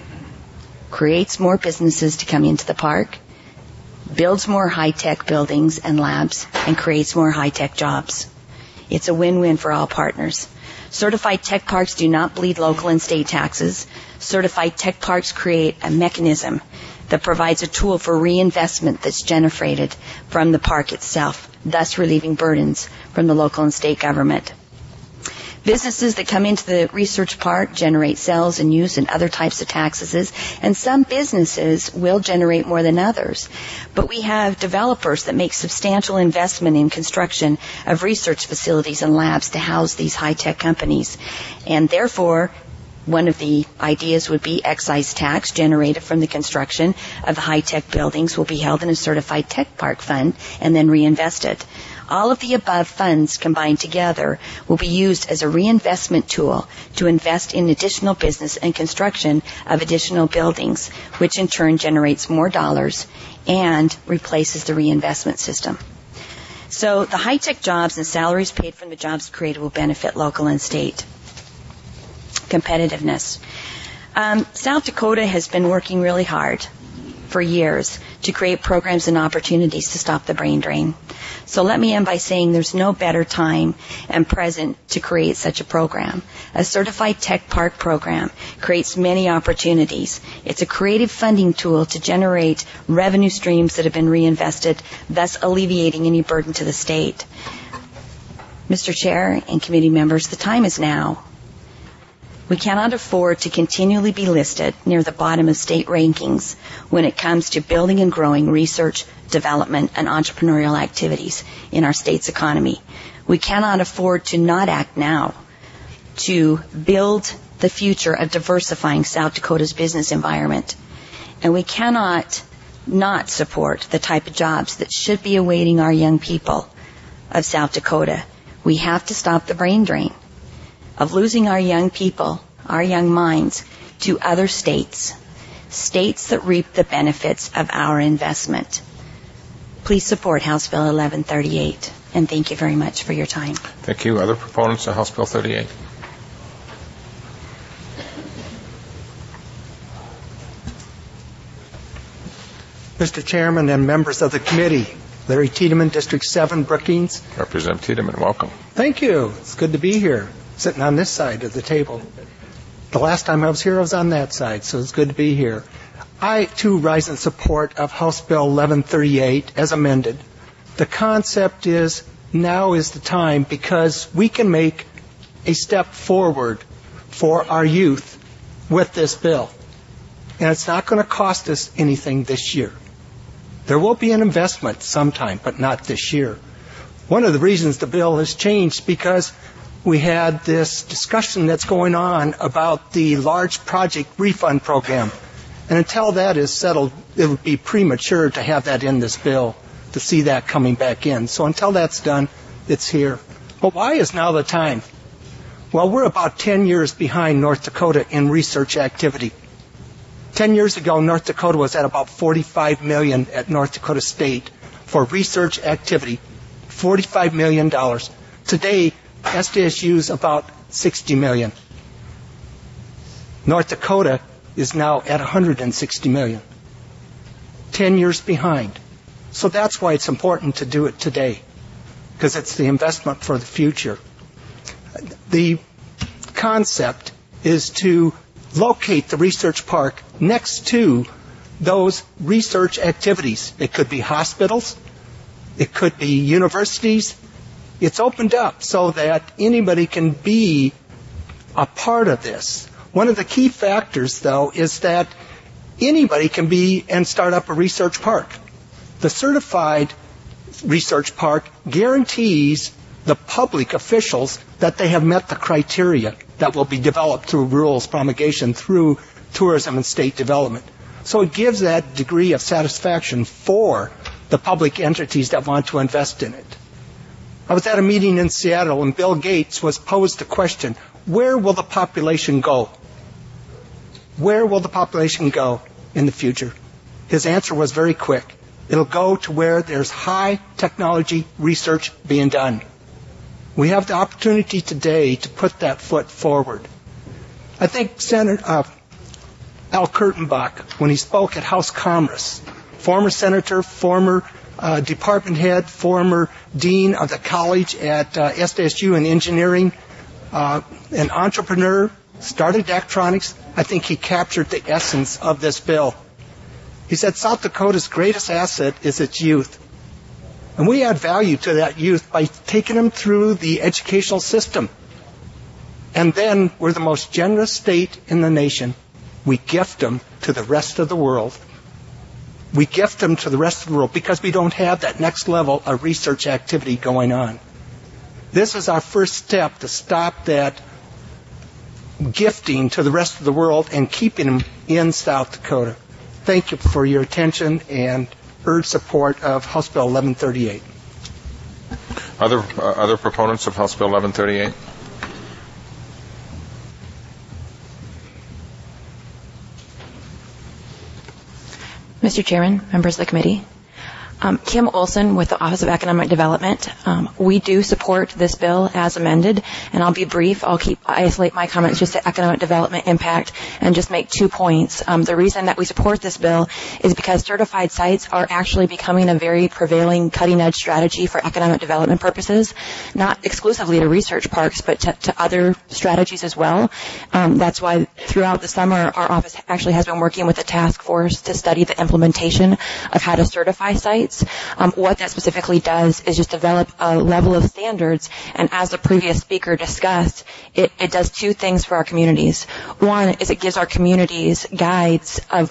creates more businesses to come into the park, builds more high-tech buildings and labs, and creates more high-tech jobs. It's a win-win for all partners. Certified tech parks do not bleed local and state taxes. Certified tech parks create a mechanism that provides a tool for reinvestment that's generated from the park itself, thus relieving burdens from the local and state government. Businesses that come into the research park generate sales and use and other types of taxes, and some businesses will generate more than others. But we have developers that make substantial investment in construction of research facilities and labs to house these high-tech companies. And therefore, one of the ideas would be excise tax generated from the construction of the high-tech buildings will be held in a certified tech park fund and then reinvested. All of the above funds combined together will be used as a reinvestment tool to invest in additional business and construction of additional buildings, which in turn generates more dollars and replaces the reinvestment system. So the high-tech jobs and salaries paid from the jobs created will benefit local and state. Competitiveness. South Dakota has been working really hard for years to create programs and opportunities to stop the brain drain. So let me end by saying there's no better time and present to create such a program. A certified tech park program creates many opportunities. It's a creative funding tool to generate revenue streams that have been reinvested, thus alleviating any burden to the state. Mr. Chair and committee members, the time is now. We cannot afford to continually be listed near the bottom of state rankings when it comes to building and growing research, development, and entrepreneurial activities in our state's economy. We cannot afford to not act now to build the future of diversifying South Dakota's business environment. And we cannot not support the type of jobs that should be awaiting our young people of South Dakota. We have to stop the brain drain of losing our young people, our young minds, to other states that reap the benefits of our investment. Please support House Bill 1138, and thank you very much for your time. Thank you. Other proponents of House Bill 38? Mr. Chairman and members of the committee, Larry Tiedemann, District 7, Brookings. Representative Tiedemann, welcome. Thank you. It's good to be here, sitting on this side of the table. The last time I was here, I was on that side, so it's good to be here. I, too, rise in support of House Bill 1138 as amended. The concept is now is the time because we can make a step forward for our youth with this bill. And it's not going to cost us anything this year. There will be an investment sometime, but not this year. One of the reasons the bill has changed because we had this discussion that's going on about the large project refund program. And until that is settled, it would be premature to have that in this bill, to see that coming back in. So until that's done, it's here. But why is now the time? Well, we're about 10 years behind North Dakota in research activity. 10 years ago, North Dakota was at about $45 million at North Dakota State for research activity. $45 million. Today, SDSU's about $60 million. North Dakota is now at $160 million. 10 years behind. So that's why it's important to do it today, because it's the investment for the future. The concept is to locate the research park next to those research activities. It could be hospitals. It could be universities. It's opened up so that anybody can be a part of this. One of the key factors, though, is that anybody can be and start up a research park. The certified research park guarantees the public officials that they have met the criteria that will be developed through rules promulgation through tourism and state development. So it gives that degree of satisfaction for the public entities that want to invest in it. I was at a meeting in Seattle and Bill Gates was posed the question, where will the population go? Where will the population go in the future? His answer was very quick. It'll go to where there's high technology research being done. We have the opportunity today to put that foot forward. I think Senator Al Kurtenbach, when he spoke at House Commerce, former senator, former department head, former dean of the college at SDSU in engineering, an entrepreneur, started Daktronics. I think he captured the essence of this bill. He said South Dakota's greatest asset is its youth. And we add value to that youth by taking them through the educational system. And then we're the most generous state in the nation. We gift them to the rest of the world. We gift them to the rest of the world because we don't have that next level of research activity going on. This is our first step to stop that gifting to the rest of the world and keeping them in South Dakota. Thank you for your attention and urge support of House Bill 1138. Other proponents of House Bill 1138? Mr. Chairman, members of the committee, Kim Olson with the Office of Economic Development. We do support this bill as amended, and I'll be brief. I'll isolate my comments just to economic development impact and just make 2 points. The reason that we support this bill is because certified sites are actually becoming a very prevailing cutting-edge strategy for economic development purposes, not exclusively to research parks, but to other strategies as well. That's why throughout the summer, our office actually has been working with a task force to study the implementation of how to certify sites. What that specifically does is just develop a level of standards, and as the previous speaker discussed, it does 2 things for our communities. One is it gives our communities guides of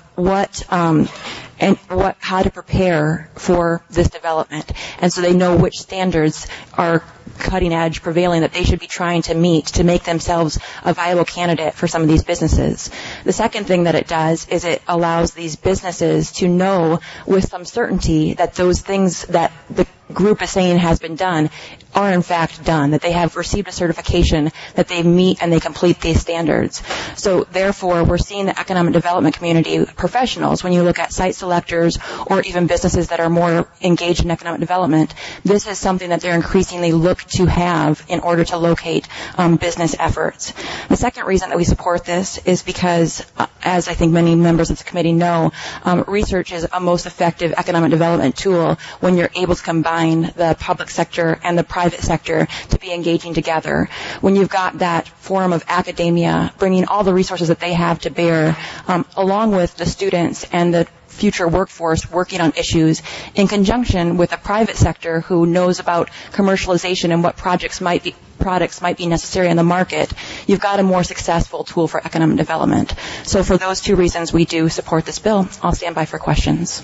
how to prepare for this development, and so they know which standards are cutting edge, prevailing, that they should be trying to meet to make themselves a viable candidate for some of these businesses. The second thing that it does is it allows these businesses to know with some certainty that those things that the group is saying has been done are in fact done, that they have received a certification, that they meet and they complete these standards. So therefore, we're seeing the economic development community professionals, when you look at site selectors or even businesses that are more engaged in economic development, this is something that they're increasingly look to have in order to locate business efforts. The second reason that we support this is because, as I think many members of the committee know, research is a most effective economic development tool when you're able to combine the public sector and the private sector to be engaging together. When you've got that forum of academia bringing all the resources that they have to bear, along with the students and the future workforce working on issues in conjunction with the private sector who knows about commercialization and what products might be necessary in the market, you've got a more successful tool for economic development. So for those 2 reasons, we do support this bill. I'll stand by for questions.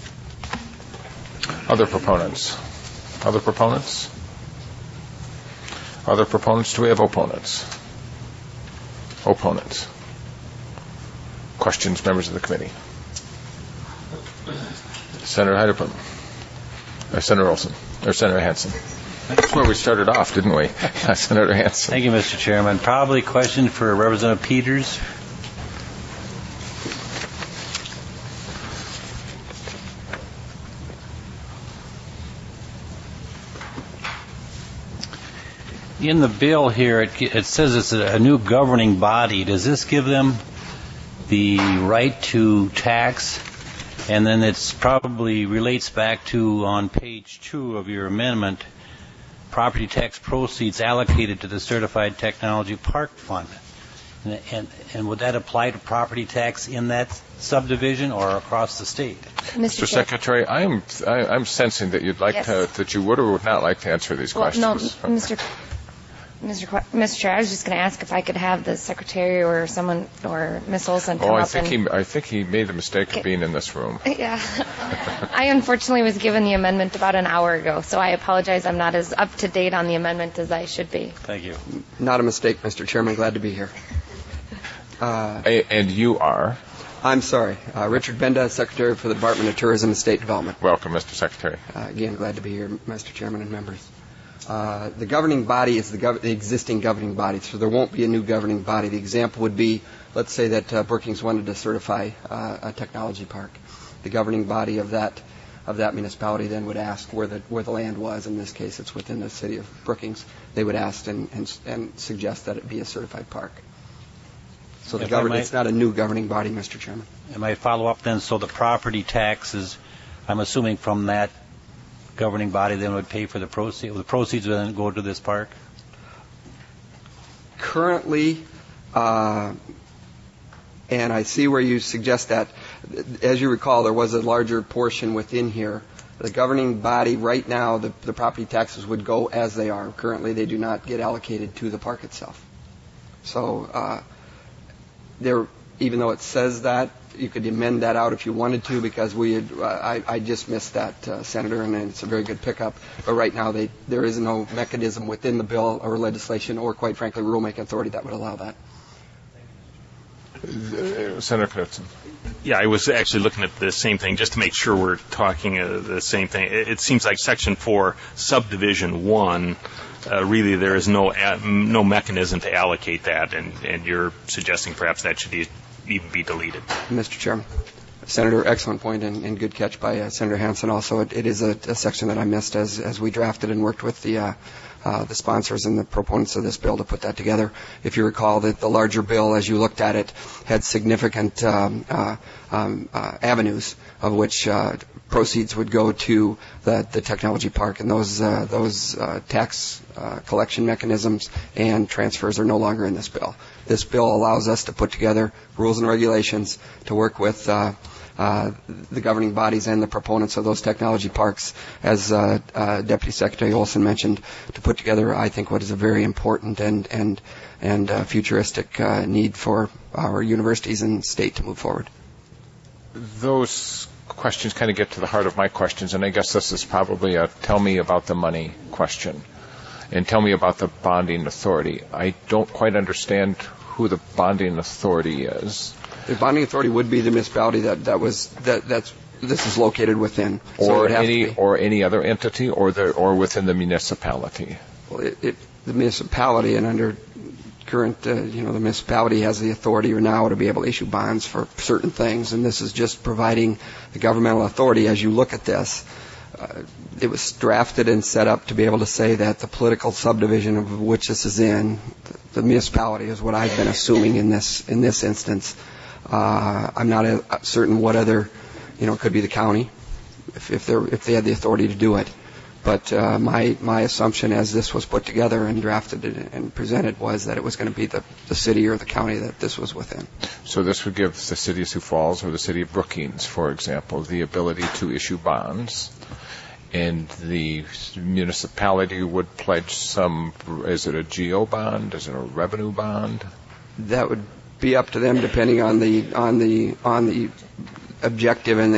Other proponents? Other proponents? Other proponents? Do we have opponents? Opponents? Questions, members of the committee? Senator Heideplum. Or Senator Olson. Or Senator Hansen. That's where we started off, didn't we? Senator Hansen. Thank you, Mr. Chairman. Probably a question for Representative Peters. In the bill here, it says it's a new governing body. Does this give them the right to tax? And then it's probably relates back to on page 2 of your amendment, property tax proceeds allocated to the Certified Technology Park Fund. And would that apply to property tax in that subdivision or across the state? Mr. Secretary, I'm sensing that you'd like that you would or would not like to answer these questions. No, Mr. Chair, I was just going to ask if I could have the Secretary or someone or Ms. Olson come up I think he made the mistake of being in this room. Yeah. I unfortunately was given the amendment about an hour ago, so I apologize. I'm not as up to date on the amendment as I should be. Thank you. Not a mistake, Mr. Chairman. Glad to be here. And you are? I'm sorry. Richard Benda, Secretary for the Department of Tourism and State Development. Welcome, Mr. Secretary. Again, glad to be here, Mr. Chairman and members. The governing body is the existing governing body, so there won't be a new governing body. The example would be, let's say that Brookings wanted to certify a technology park. The governing body of that municipality then would ask where the land was. In this case, it's within the city of Brookings. They would ask and suggest that it be a certified park. So it's not a new governing body, Mr. Chairman. And my follow-up then, so the property taxes, I'm assuming from that governing body then would pay for the proceeds. The proceeds would then go to this park? Currently, and I see where you suggest that. As you recall, there was a larger portion within here. The governing body right now, the property taxes would go as they are. Currently, they do not get allocated to the park itself. So even though it says that, you could amend that out if you wanted to, because I just missed that, Senator, and it's a very good pickup. But right now, there is no mechanism within the bill or legislation or, quite frankly, rulemaking authority that would allow that. Senator Knudsen. Yeah, I was actually looking at the same thing just to make sure we're talking the same thing. It seems like Section 4, Subdivision 1, really there is no mechanism to allocate that, and you're suggesting perhaps that should even be deleted. Mr. Chairman. Senator, excellent point and good catch by Senator Hansen. Also, it is a section that I missed as we drafted and worked with the sponsors and the proponents of this bill to put that together. If you recall that the larger bill, as you looked at it, had significant avenues of which proceeds would go to the technology park, and those tax collection mechanisms and transfers are no longer in this bill. This bill allows us to put together rules and regulations to work with the governing bodies and the proponents of those technology parks, as Deputy Secretary Olson mentioned, to put together, I think, what is a very important and futuristic need for our universities and state to move forward. Those questions kind of get to the heart of my questions, and I guess this is probably a tell me about the money question. And tell me about the bonding authority. I don't quite understand who the bonding authority is. The bonding authority would be the municipality this is located within, or any other entity, or within the municipality. Well, the municipality, and under current, the municipality has the authority now to be able to issue bonds for certain things, and this is just providing the governmental authority. As you look at this, it was drafted and set up to be able to say that the political subdivision of which this is in, the municipality, is what I've been assuming in this instance. I'm not certain what other, it could be the county, if they had the authority to do it. But my assumption as this was put together and drafted and presented was that it was going to be the city or the county that this was within. So this would give the city of Sioux Falls or the city of Brookings, for example, the ability to issue bonds, and the municipality would pledge some. Is it a geo bond? Is it a revenue bond? That would be up to them, depending on the objective and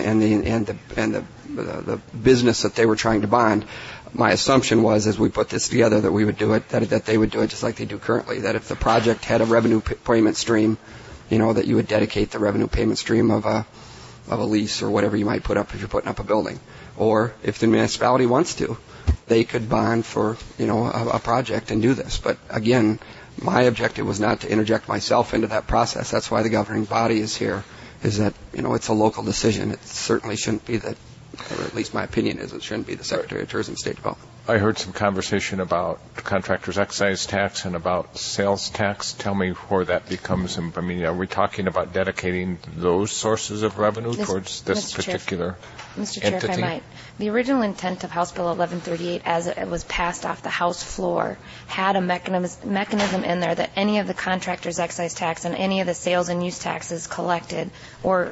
the business that they were trying to bond. My assumption was, as we put this together, that we would do it, that they would do it just like they do currently. That if the project had a revenue payment stream, that you would dedicate the revenue payment stream of a lease or whatever you might put up if you're putting up a building. Or if the municipality wants to, they could bond for a project and do this. But again, my objective was not to interject myself into that process. That's why the governing body is here, is that it's a local decision. It certainly shouldn't be or at least my opinion is, it shouldn't be the Secretary of Tourism and State Development. I heard some conversation about contractors' excise tax and about sales tax. Tell me where that becomes. I mean, are we talking about dedicating those sources of revenue towards this particular Mr. Chair, entity? if I might. The original intent of House Bill 1138, as it was passed off the House floor, had a mechanism in there that any of the contractors' excise tax and any of the sales and use taxes collected, or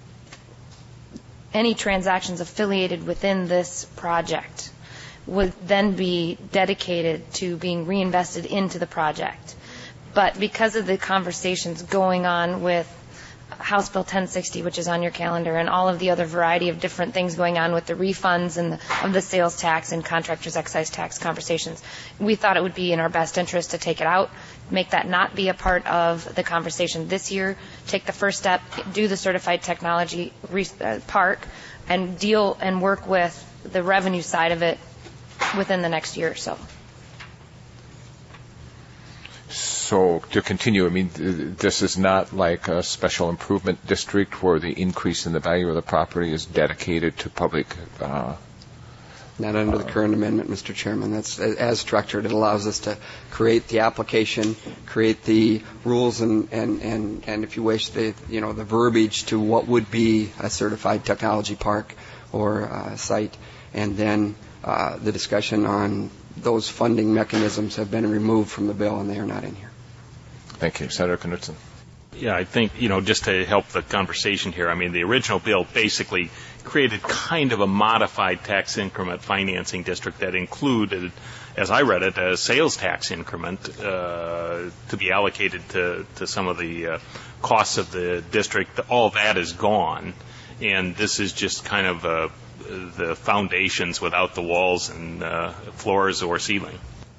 any transactions affiliated within this project, would then be dedicated to being reinvested into the project. But because of the conversations going on with House Bill 1060, which is on your calendar, and all of the other variety of different things going on with the refunds and of the sales tax and contractors' excise tax conversations, we thought it would be in our best interest to take it out, make that not be a part of the conversation this year, take the first step, do the certified technology park, and deal and work with the revenue side of it within the next year or so. So to continue, I mean, this is not like a special improvement district where the increase in the value of the property is dedicated to public. Not under the current amendment, Mr. Chairman. That's as structured. It allows us to create the application, create the rules, and if you wish, the verbiage to what would be a certified technology park or site, and then the discussion on those funding mechanisms have been removed from the bill, and they are not in here. Thank you. Senator Knudsen. Yeah, I think, just to help the conversation here, I mean, the original bill basically created kind of a modified tax increment financing district that included, as I read it, a sales tax increment to be allocated to some of the costs of the district. All that is gone, and this is just kind of the foundations without the walls and floors or ceiling.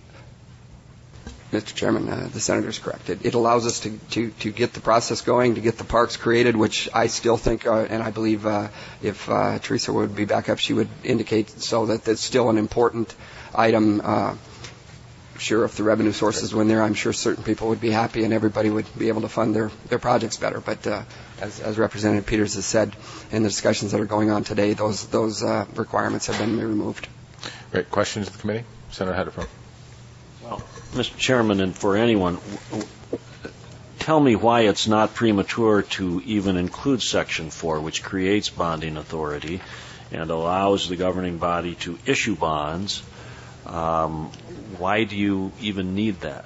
Mr. Chairman, the senator is correct. It allows us to get the process going, to get the parks created, which I still think, and I believe if Teresa would be back up, she would indicate so that that's still an important item. Sure, if the revenue sources were in there, I'm sure certain people would be happy and everybody would be able to fund their projects better. But as Representative Peters has said in the discussions that are going on today, those requirements have been removed. Great. Questions of the committee? Senator Hedeford. Well, Mr. Chairman, and for anyone, tell me why it's not premature to even include Section 4, which creates bonding authority and allows the governing body to issue bonds. Why do you even need that?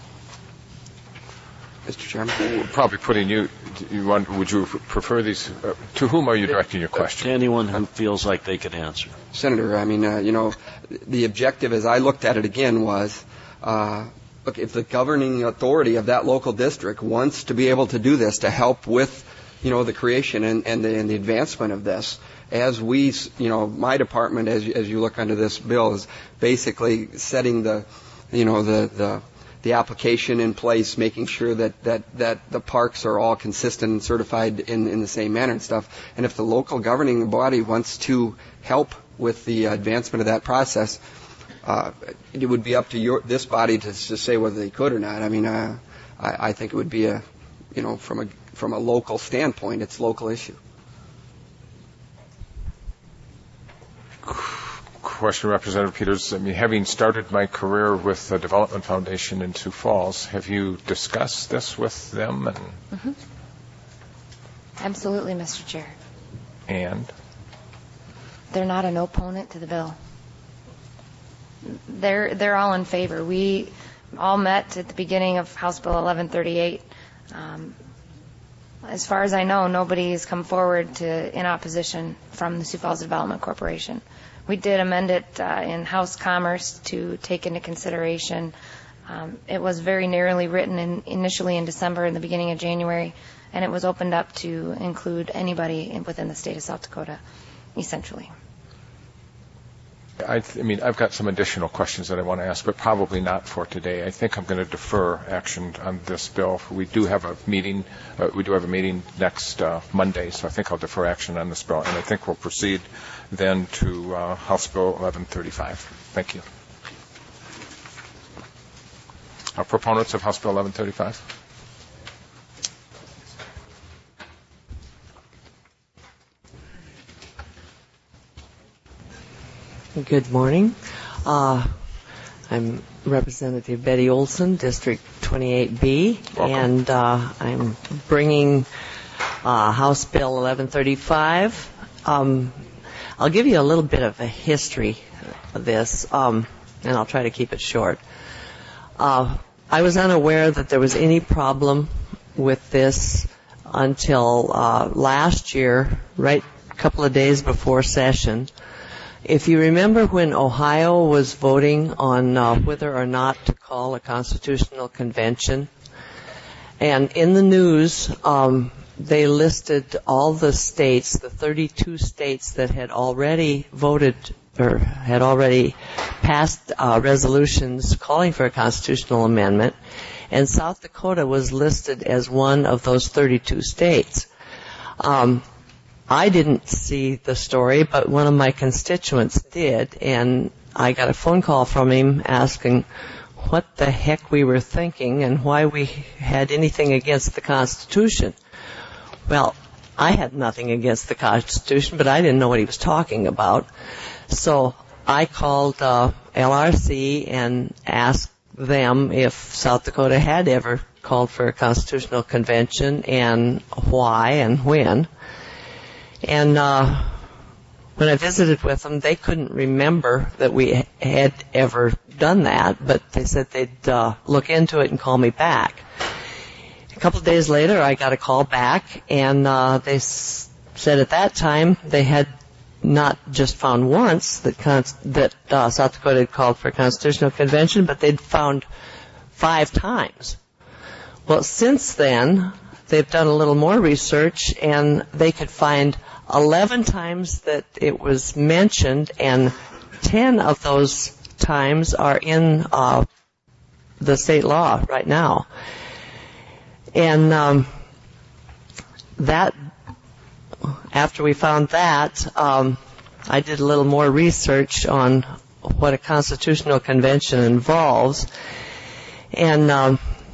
Mr. Chairman? We're probably putting would you prefer these? To whom are you directing your question? To anyone who feels like they could answer. Senator, I mean, the objective, as I looked at it again, was, look, if the governing authority of that local district wants to be able to do this to help with, the creation and the advancement of this, as we, my department, as you look under this bill, is basically setting the application in place, making sure that the parks are all consistent and certified in the same manner and stuff. And if the local governing body wants to help with the advancement of that process, it would be up to this body to say whether they could or not. I mean, I think it would be from a local standpoint, it's a local issue. Question, Representative Peters. I mean, having started my career with the Development Foundation in Sioux Falls, have you discussed this with them? Mm-hmm. Absolutely, Mr. Chair. And? They're not an opponent to the bill. They're all in favor. We all met at the beginning of House Bill 1138. As far as I know, nobody has come forward in opposition from the Sioux Falls Development Corporation. We did amend it in House Commerce to take into consideration. It was very narrowly written initially in December and the beginning of January, and it was opened up to include anybody within the state of South Dakota, essentially. I mean, I've got some additional questions that I want to ask, but probably not for today. I think I'm going to defer action on this bill. We do have a meeting. Next Monday, so I think I'll defer action on this bill, and I think we'll proceed then to House Bill 1135. Thank you. Our proponents of House Bill 1135. Good morning. I'm Representative Betty Olson, District 28B, Welcome. and I'm bringing House Bill 1135. I'll give you a little bit of a history of this, and I'll try to keep it short. I was unaware that there was any problem with this until last year, right a couple of days before session. If you remember when Ohio was voting on whether or not to call a constitutional convention, and in the news they listed all the states, the 32 states that had already voted or had already passed resolutions calling for a constitutional amendment, and South Dakota was listed as one of those 32 states. I didn't see the story, but one of my constituents did, and I got a phone call from him asking what the heck we were thinking and why we had anything against the Constitution. Well, I had nothing against the Constitution, but I didn't know what he was talking about. So I called LRC and asked them if South Dakota had ever called for a constitutional convention and why and when. And when I visited with them, they couldn't remember that we had ever done that, but they said they'd look into it and call me back. A couple of days later, I got a call back, and they said at that time they had not just found once that South Dakota had called for a constitutional convention, but they'd found 5 times. Well, since then, they've done a little more research, and they could find 11 times that it was mentioned, and 10 of those times are in the state law right now. And that, after we found that, I did a little more research on what a constitutional convention involves, and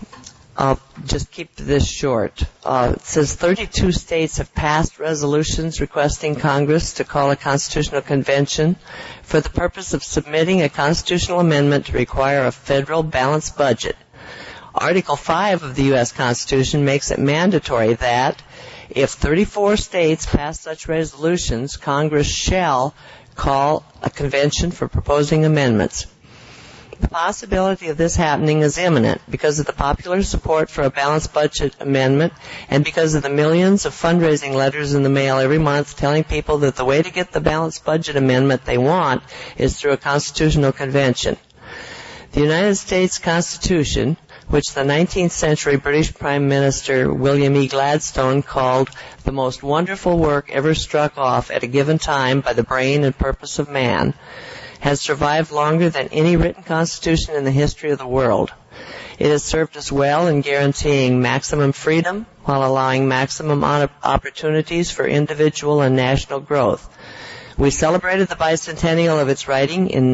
I'll just keep this short. It says 32 states have passed resolutions requesting Congress to call a constitutional convention for the purpose of submitting a constitutional amendment to require a federal balanced budget. Article 5 of the U.S. Constitution makes it mandatory that if 34 states pass such resolutions, Congress shall call a convention for proposing amendments. The possibility of this happening is imminent because of the popular support for a balanced budget amendment and because of the millions of fundraising letters in the mail every month telling people that the way to get the balanced budget amendment they want is through a constitutional convention. The United States Constitution, which the 19th century British Prime Minister William E. Gladstone called the most wonderful work ever struck off at a given time by the brain and purpose of man, has survived longer than any written constitution in the history of the world. It has served us well in guaranteeing maximum freedom while allowing maximum opportunities for individual and national growth. We celebrated the bicentennial of its writing in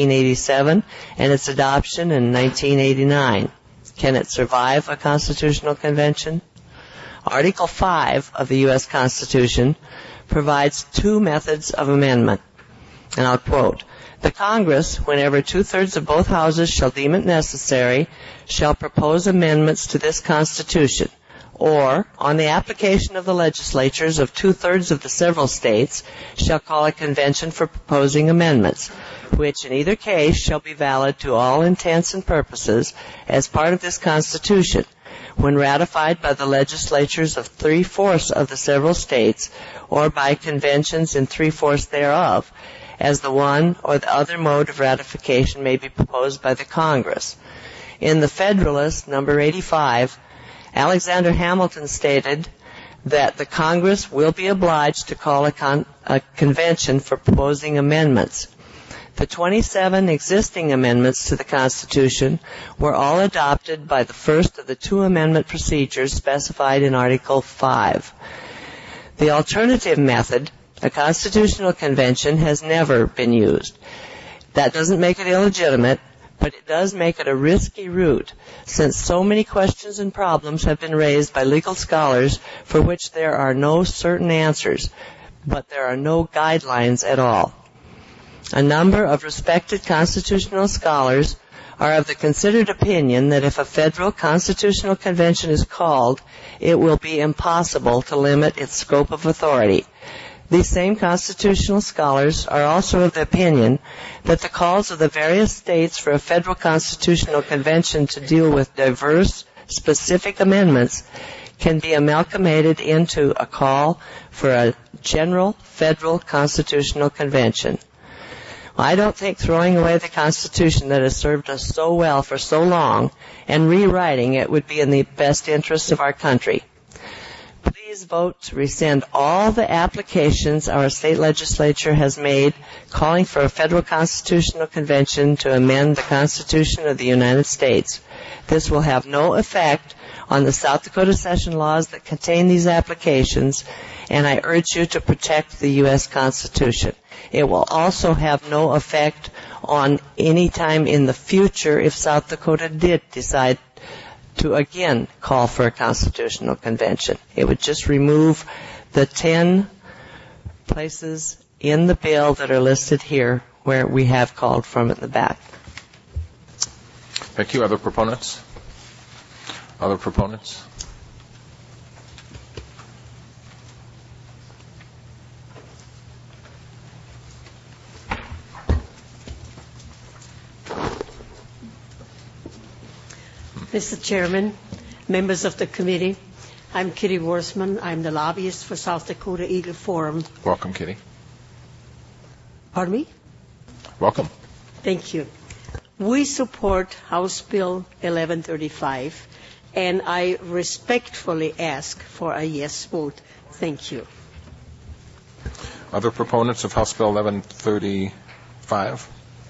1987 and its adoption in 1989. Can it survive a constitutional convention? Article 5 of the U.S. Constitution provides 2 methods of amendment. And I'll quote, "The Congress, whenever 2/3 of both houses shall deem it necessary, shall propose amendments to this Constitution, or, on the application of the legislatures of 2/3 of the several states, shall call a convention for proposing amendments, which in either case shall be valid to all intents and purposes as part of this Constitution, when ratified by the legislatures of 3/4 of the several states, or by conventions in 3/4 thereof, as the one or the other mode of ratification may be proposed by the Congress." In the Federalist, number 85, Alexander Hamilton stated that the Congress will be obliged to call a convention for proposing amendments. The 27 existing amendments to the Constitution were all adopted by the first of the 2 amendment procedures specified in Article 5. The alternative method, a constitutional convention, has never been used. That doesn't make it illegitimate, but it does make it a risky route, since so many questions and problems have been raised by legal scholars for which there are no certain answers, but there are no guidelines at all. A number of respected constitutional scholars are of the considered opinion that if a federal constitutional convention is called, it will be impossible to limit its scope of authority. These same constitutional scholars are also of the opinion that the calls of the various states for a federal constitutional convention to deal with diverse, specific amendments can be amalgamated into a call for a general federal constitutional convention. I don't think throwing away the Constitution that has served us so well for so long and rewriting it would be in the best interest of our country. Please vote to rescind all the applications our state legislature has made calling for a federal constitutional convention to amend the Constitution of the United States. This will have no effect on the South Dakota session laws that contain these applications, and I urge you to protect the U.S. Constitution. It will also have no effect on any time in the future if South Dakota did decide to again call for a constitutional convention. It would just remove the 10 places in the bill that are listed here where we have called from in the back. Thank you. Other proponents? Other proponents? Mr. Chairman, members of the committee, I'm Kitty Worsman. I'm the lobbyist for South Dakota Eagle Forum. Welcome, Kitty. Pardon me? Welcome. Thank you. We support House Bill 1135, and I respectfully ask for a yes vote. Thank you. Other proponents of House Bill 1135?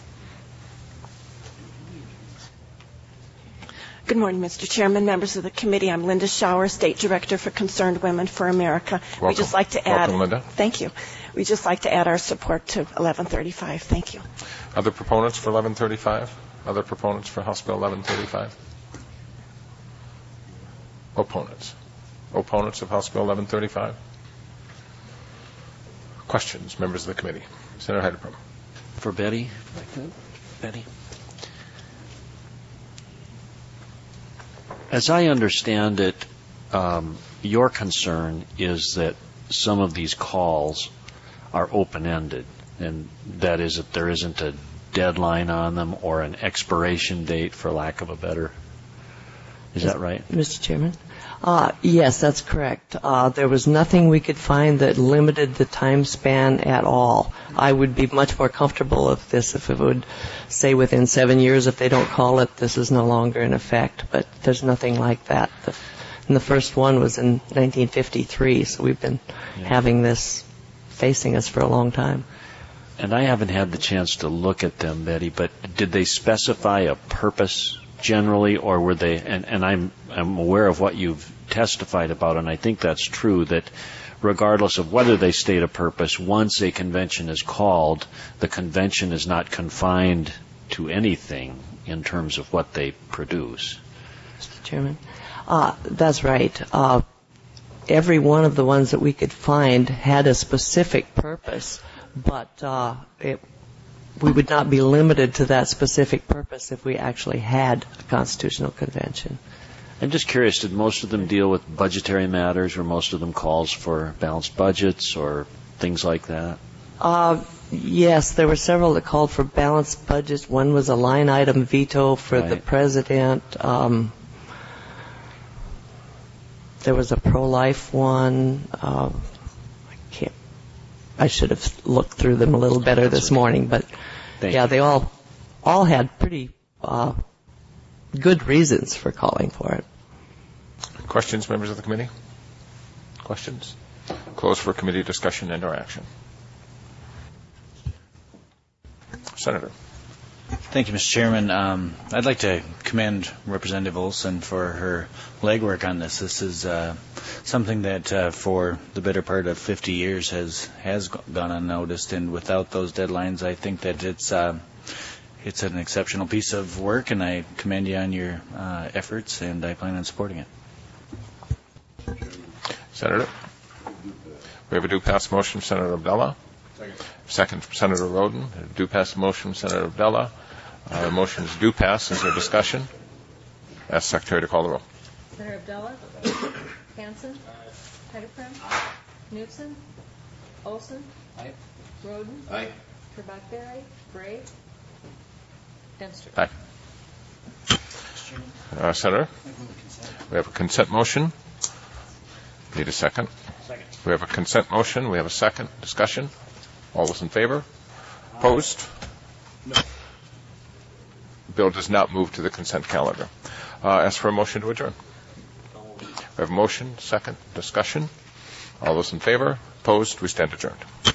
Good morning, Mr. Chairman, members of the committee. I'm Linda Schauer, State Director for Concerned Women for America. Welcome. We just like to add, welcome, Linda. Thank you. We just like to add our support to 1135. Thank you. Other proponents for 1135? Other proponents for House Bill 1135? Opponents? Opponents of House Bill 1135? Questions, members of the committee? Senator Heidebrunn. For Betty? Betty? As I understand it, your concern is that some of these calls are open-ended, and that is that there isn't a deadline on them or an expiration date, for lack of a better. Is that right? Mr. Chairman? Yes, that's correct. There was nothing we could find that limited the time span at all. I would be much more comfortable with this if it would say within 7 years, if they don't call it, this is no longer in effect. But there's nothing like that. And the first one was in 1953, so we've been having this facing us for a long time. And I haven't had the chance to look at them, Betty, but did they specify a purpose generally, or were they, and I'm aware of what you've testified about, and I think that's true, that regardless of whether they state a purpose, once a convention is called, the convention is not confined to anything in terms of what they produce. Mr. Chairman? That's right. Every one of the ones that we could find had a specific purpose, but we would not be limited to that specific purpose if we actually had a constitutional convention. I'm just curious, did most of them deal with budgetary matters, or most of them calls for balanced budgets or things like that? Yes, there were several that called for balanced budgets. One was a line item veto for the president. There was a pro-life one. I should have looked through them a little better this morning, but they all had pretty good reasons for calling for it. Questions, members of the committee? Questions? Closed for committee discussion and or action. Senator. Thank you, Mr. Chairman. I'd like to commend Representative Olson for her legwork on this. This is something that for the better part of 50 years has gone unnoticed, and without those deadlines, I think that it's an exceptional piece of work, and I commend you on your efforts, and I plan on supporting it. Senator. We have a due pass motion. Senator Abdallah. Second from Senator Roden. Do pass the motion from Senator Abdullah. Motions do pass. Is there discussion? Ask Secretary to call the roll. Senator Abdullah? Hansen? Hedekrem? Knutson? Olson? Aye. Roden? Aye. Trabacberry? Gray? Dempster? Aye. Senator, we have a consent motion. Need a second? Second. We have a consent motion. We have a second. Discussion? All those in favor? Opposed? No. The bill does not move to the consent calendar. Ask for a motion to adjourn. We have a motion, second, discussion. All those in favor? Opposed? We stand adjourned.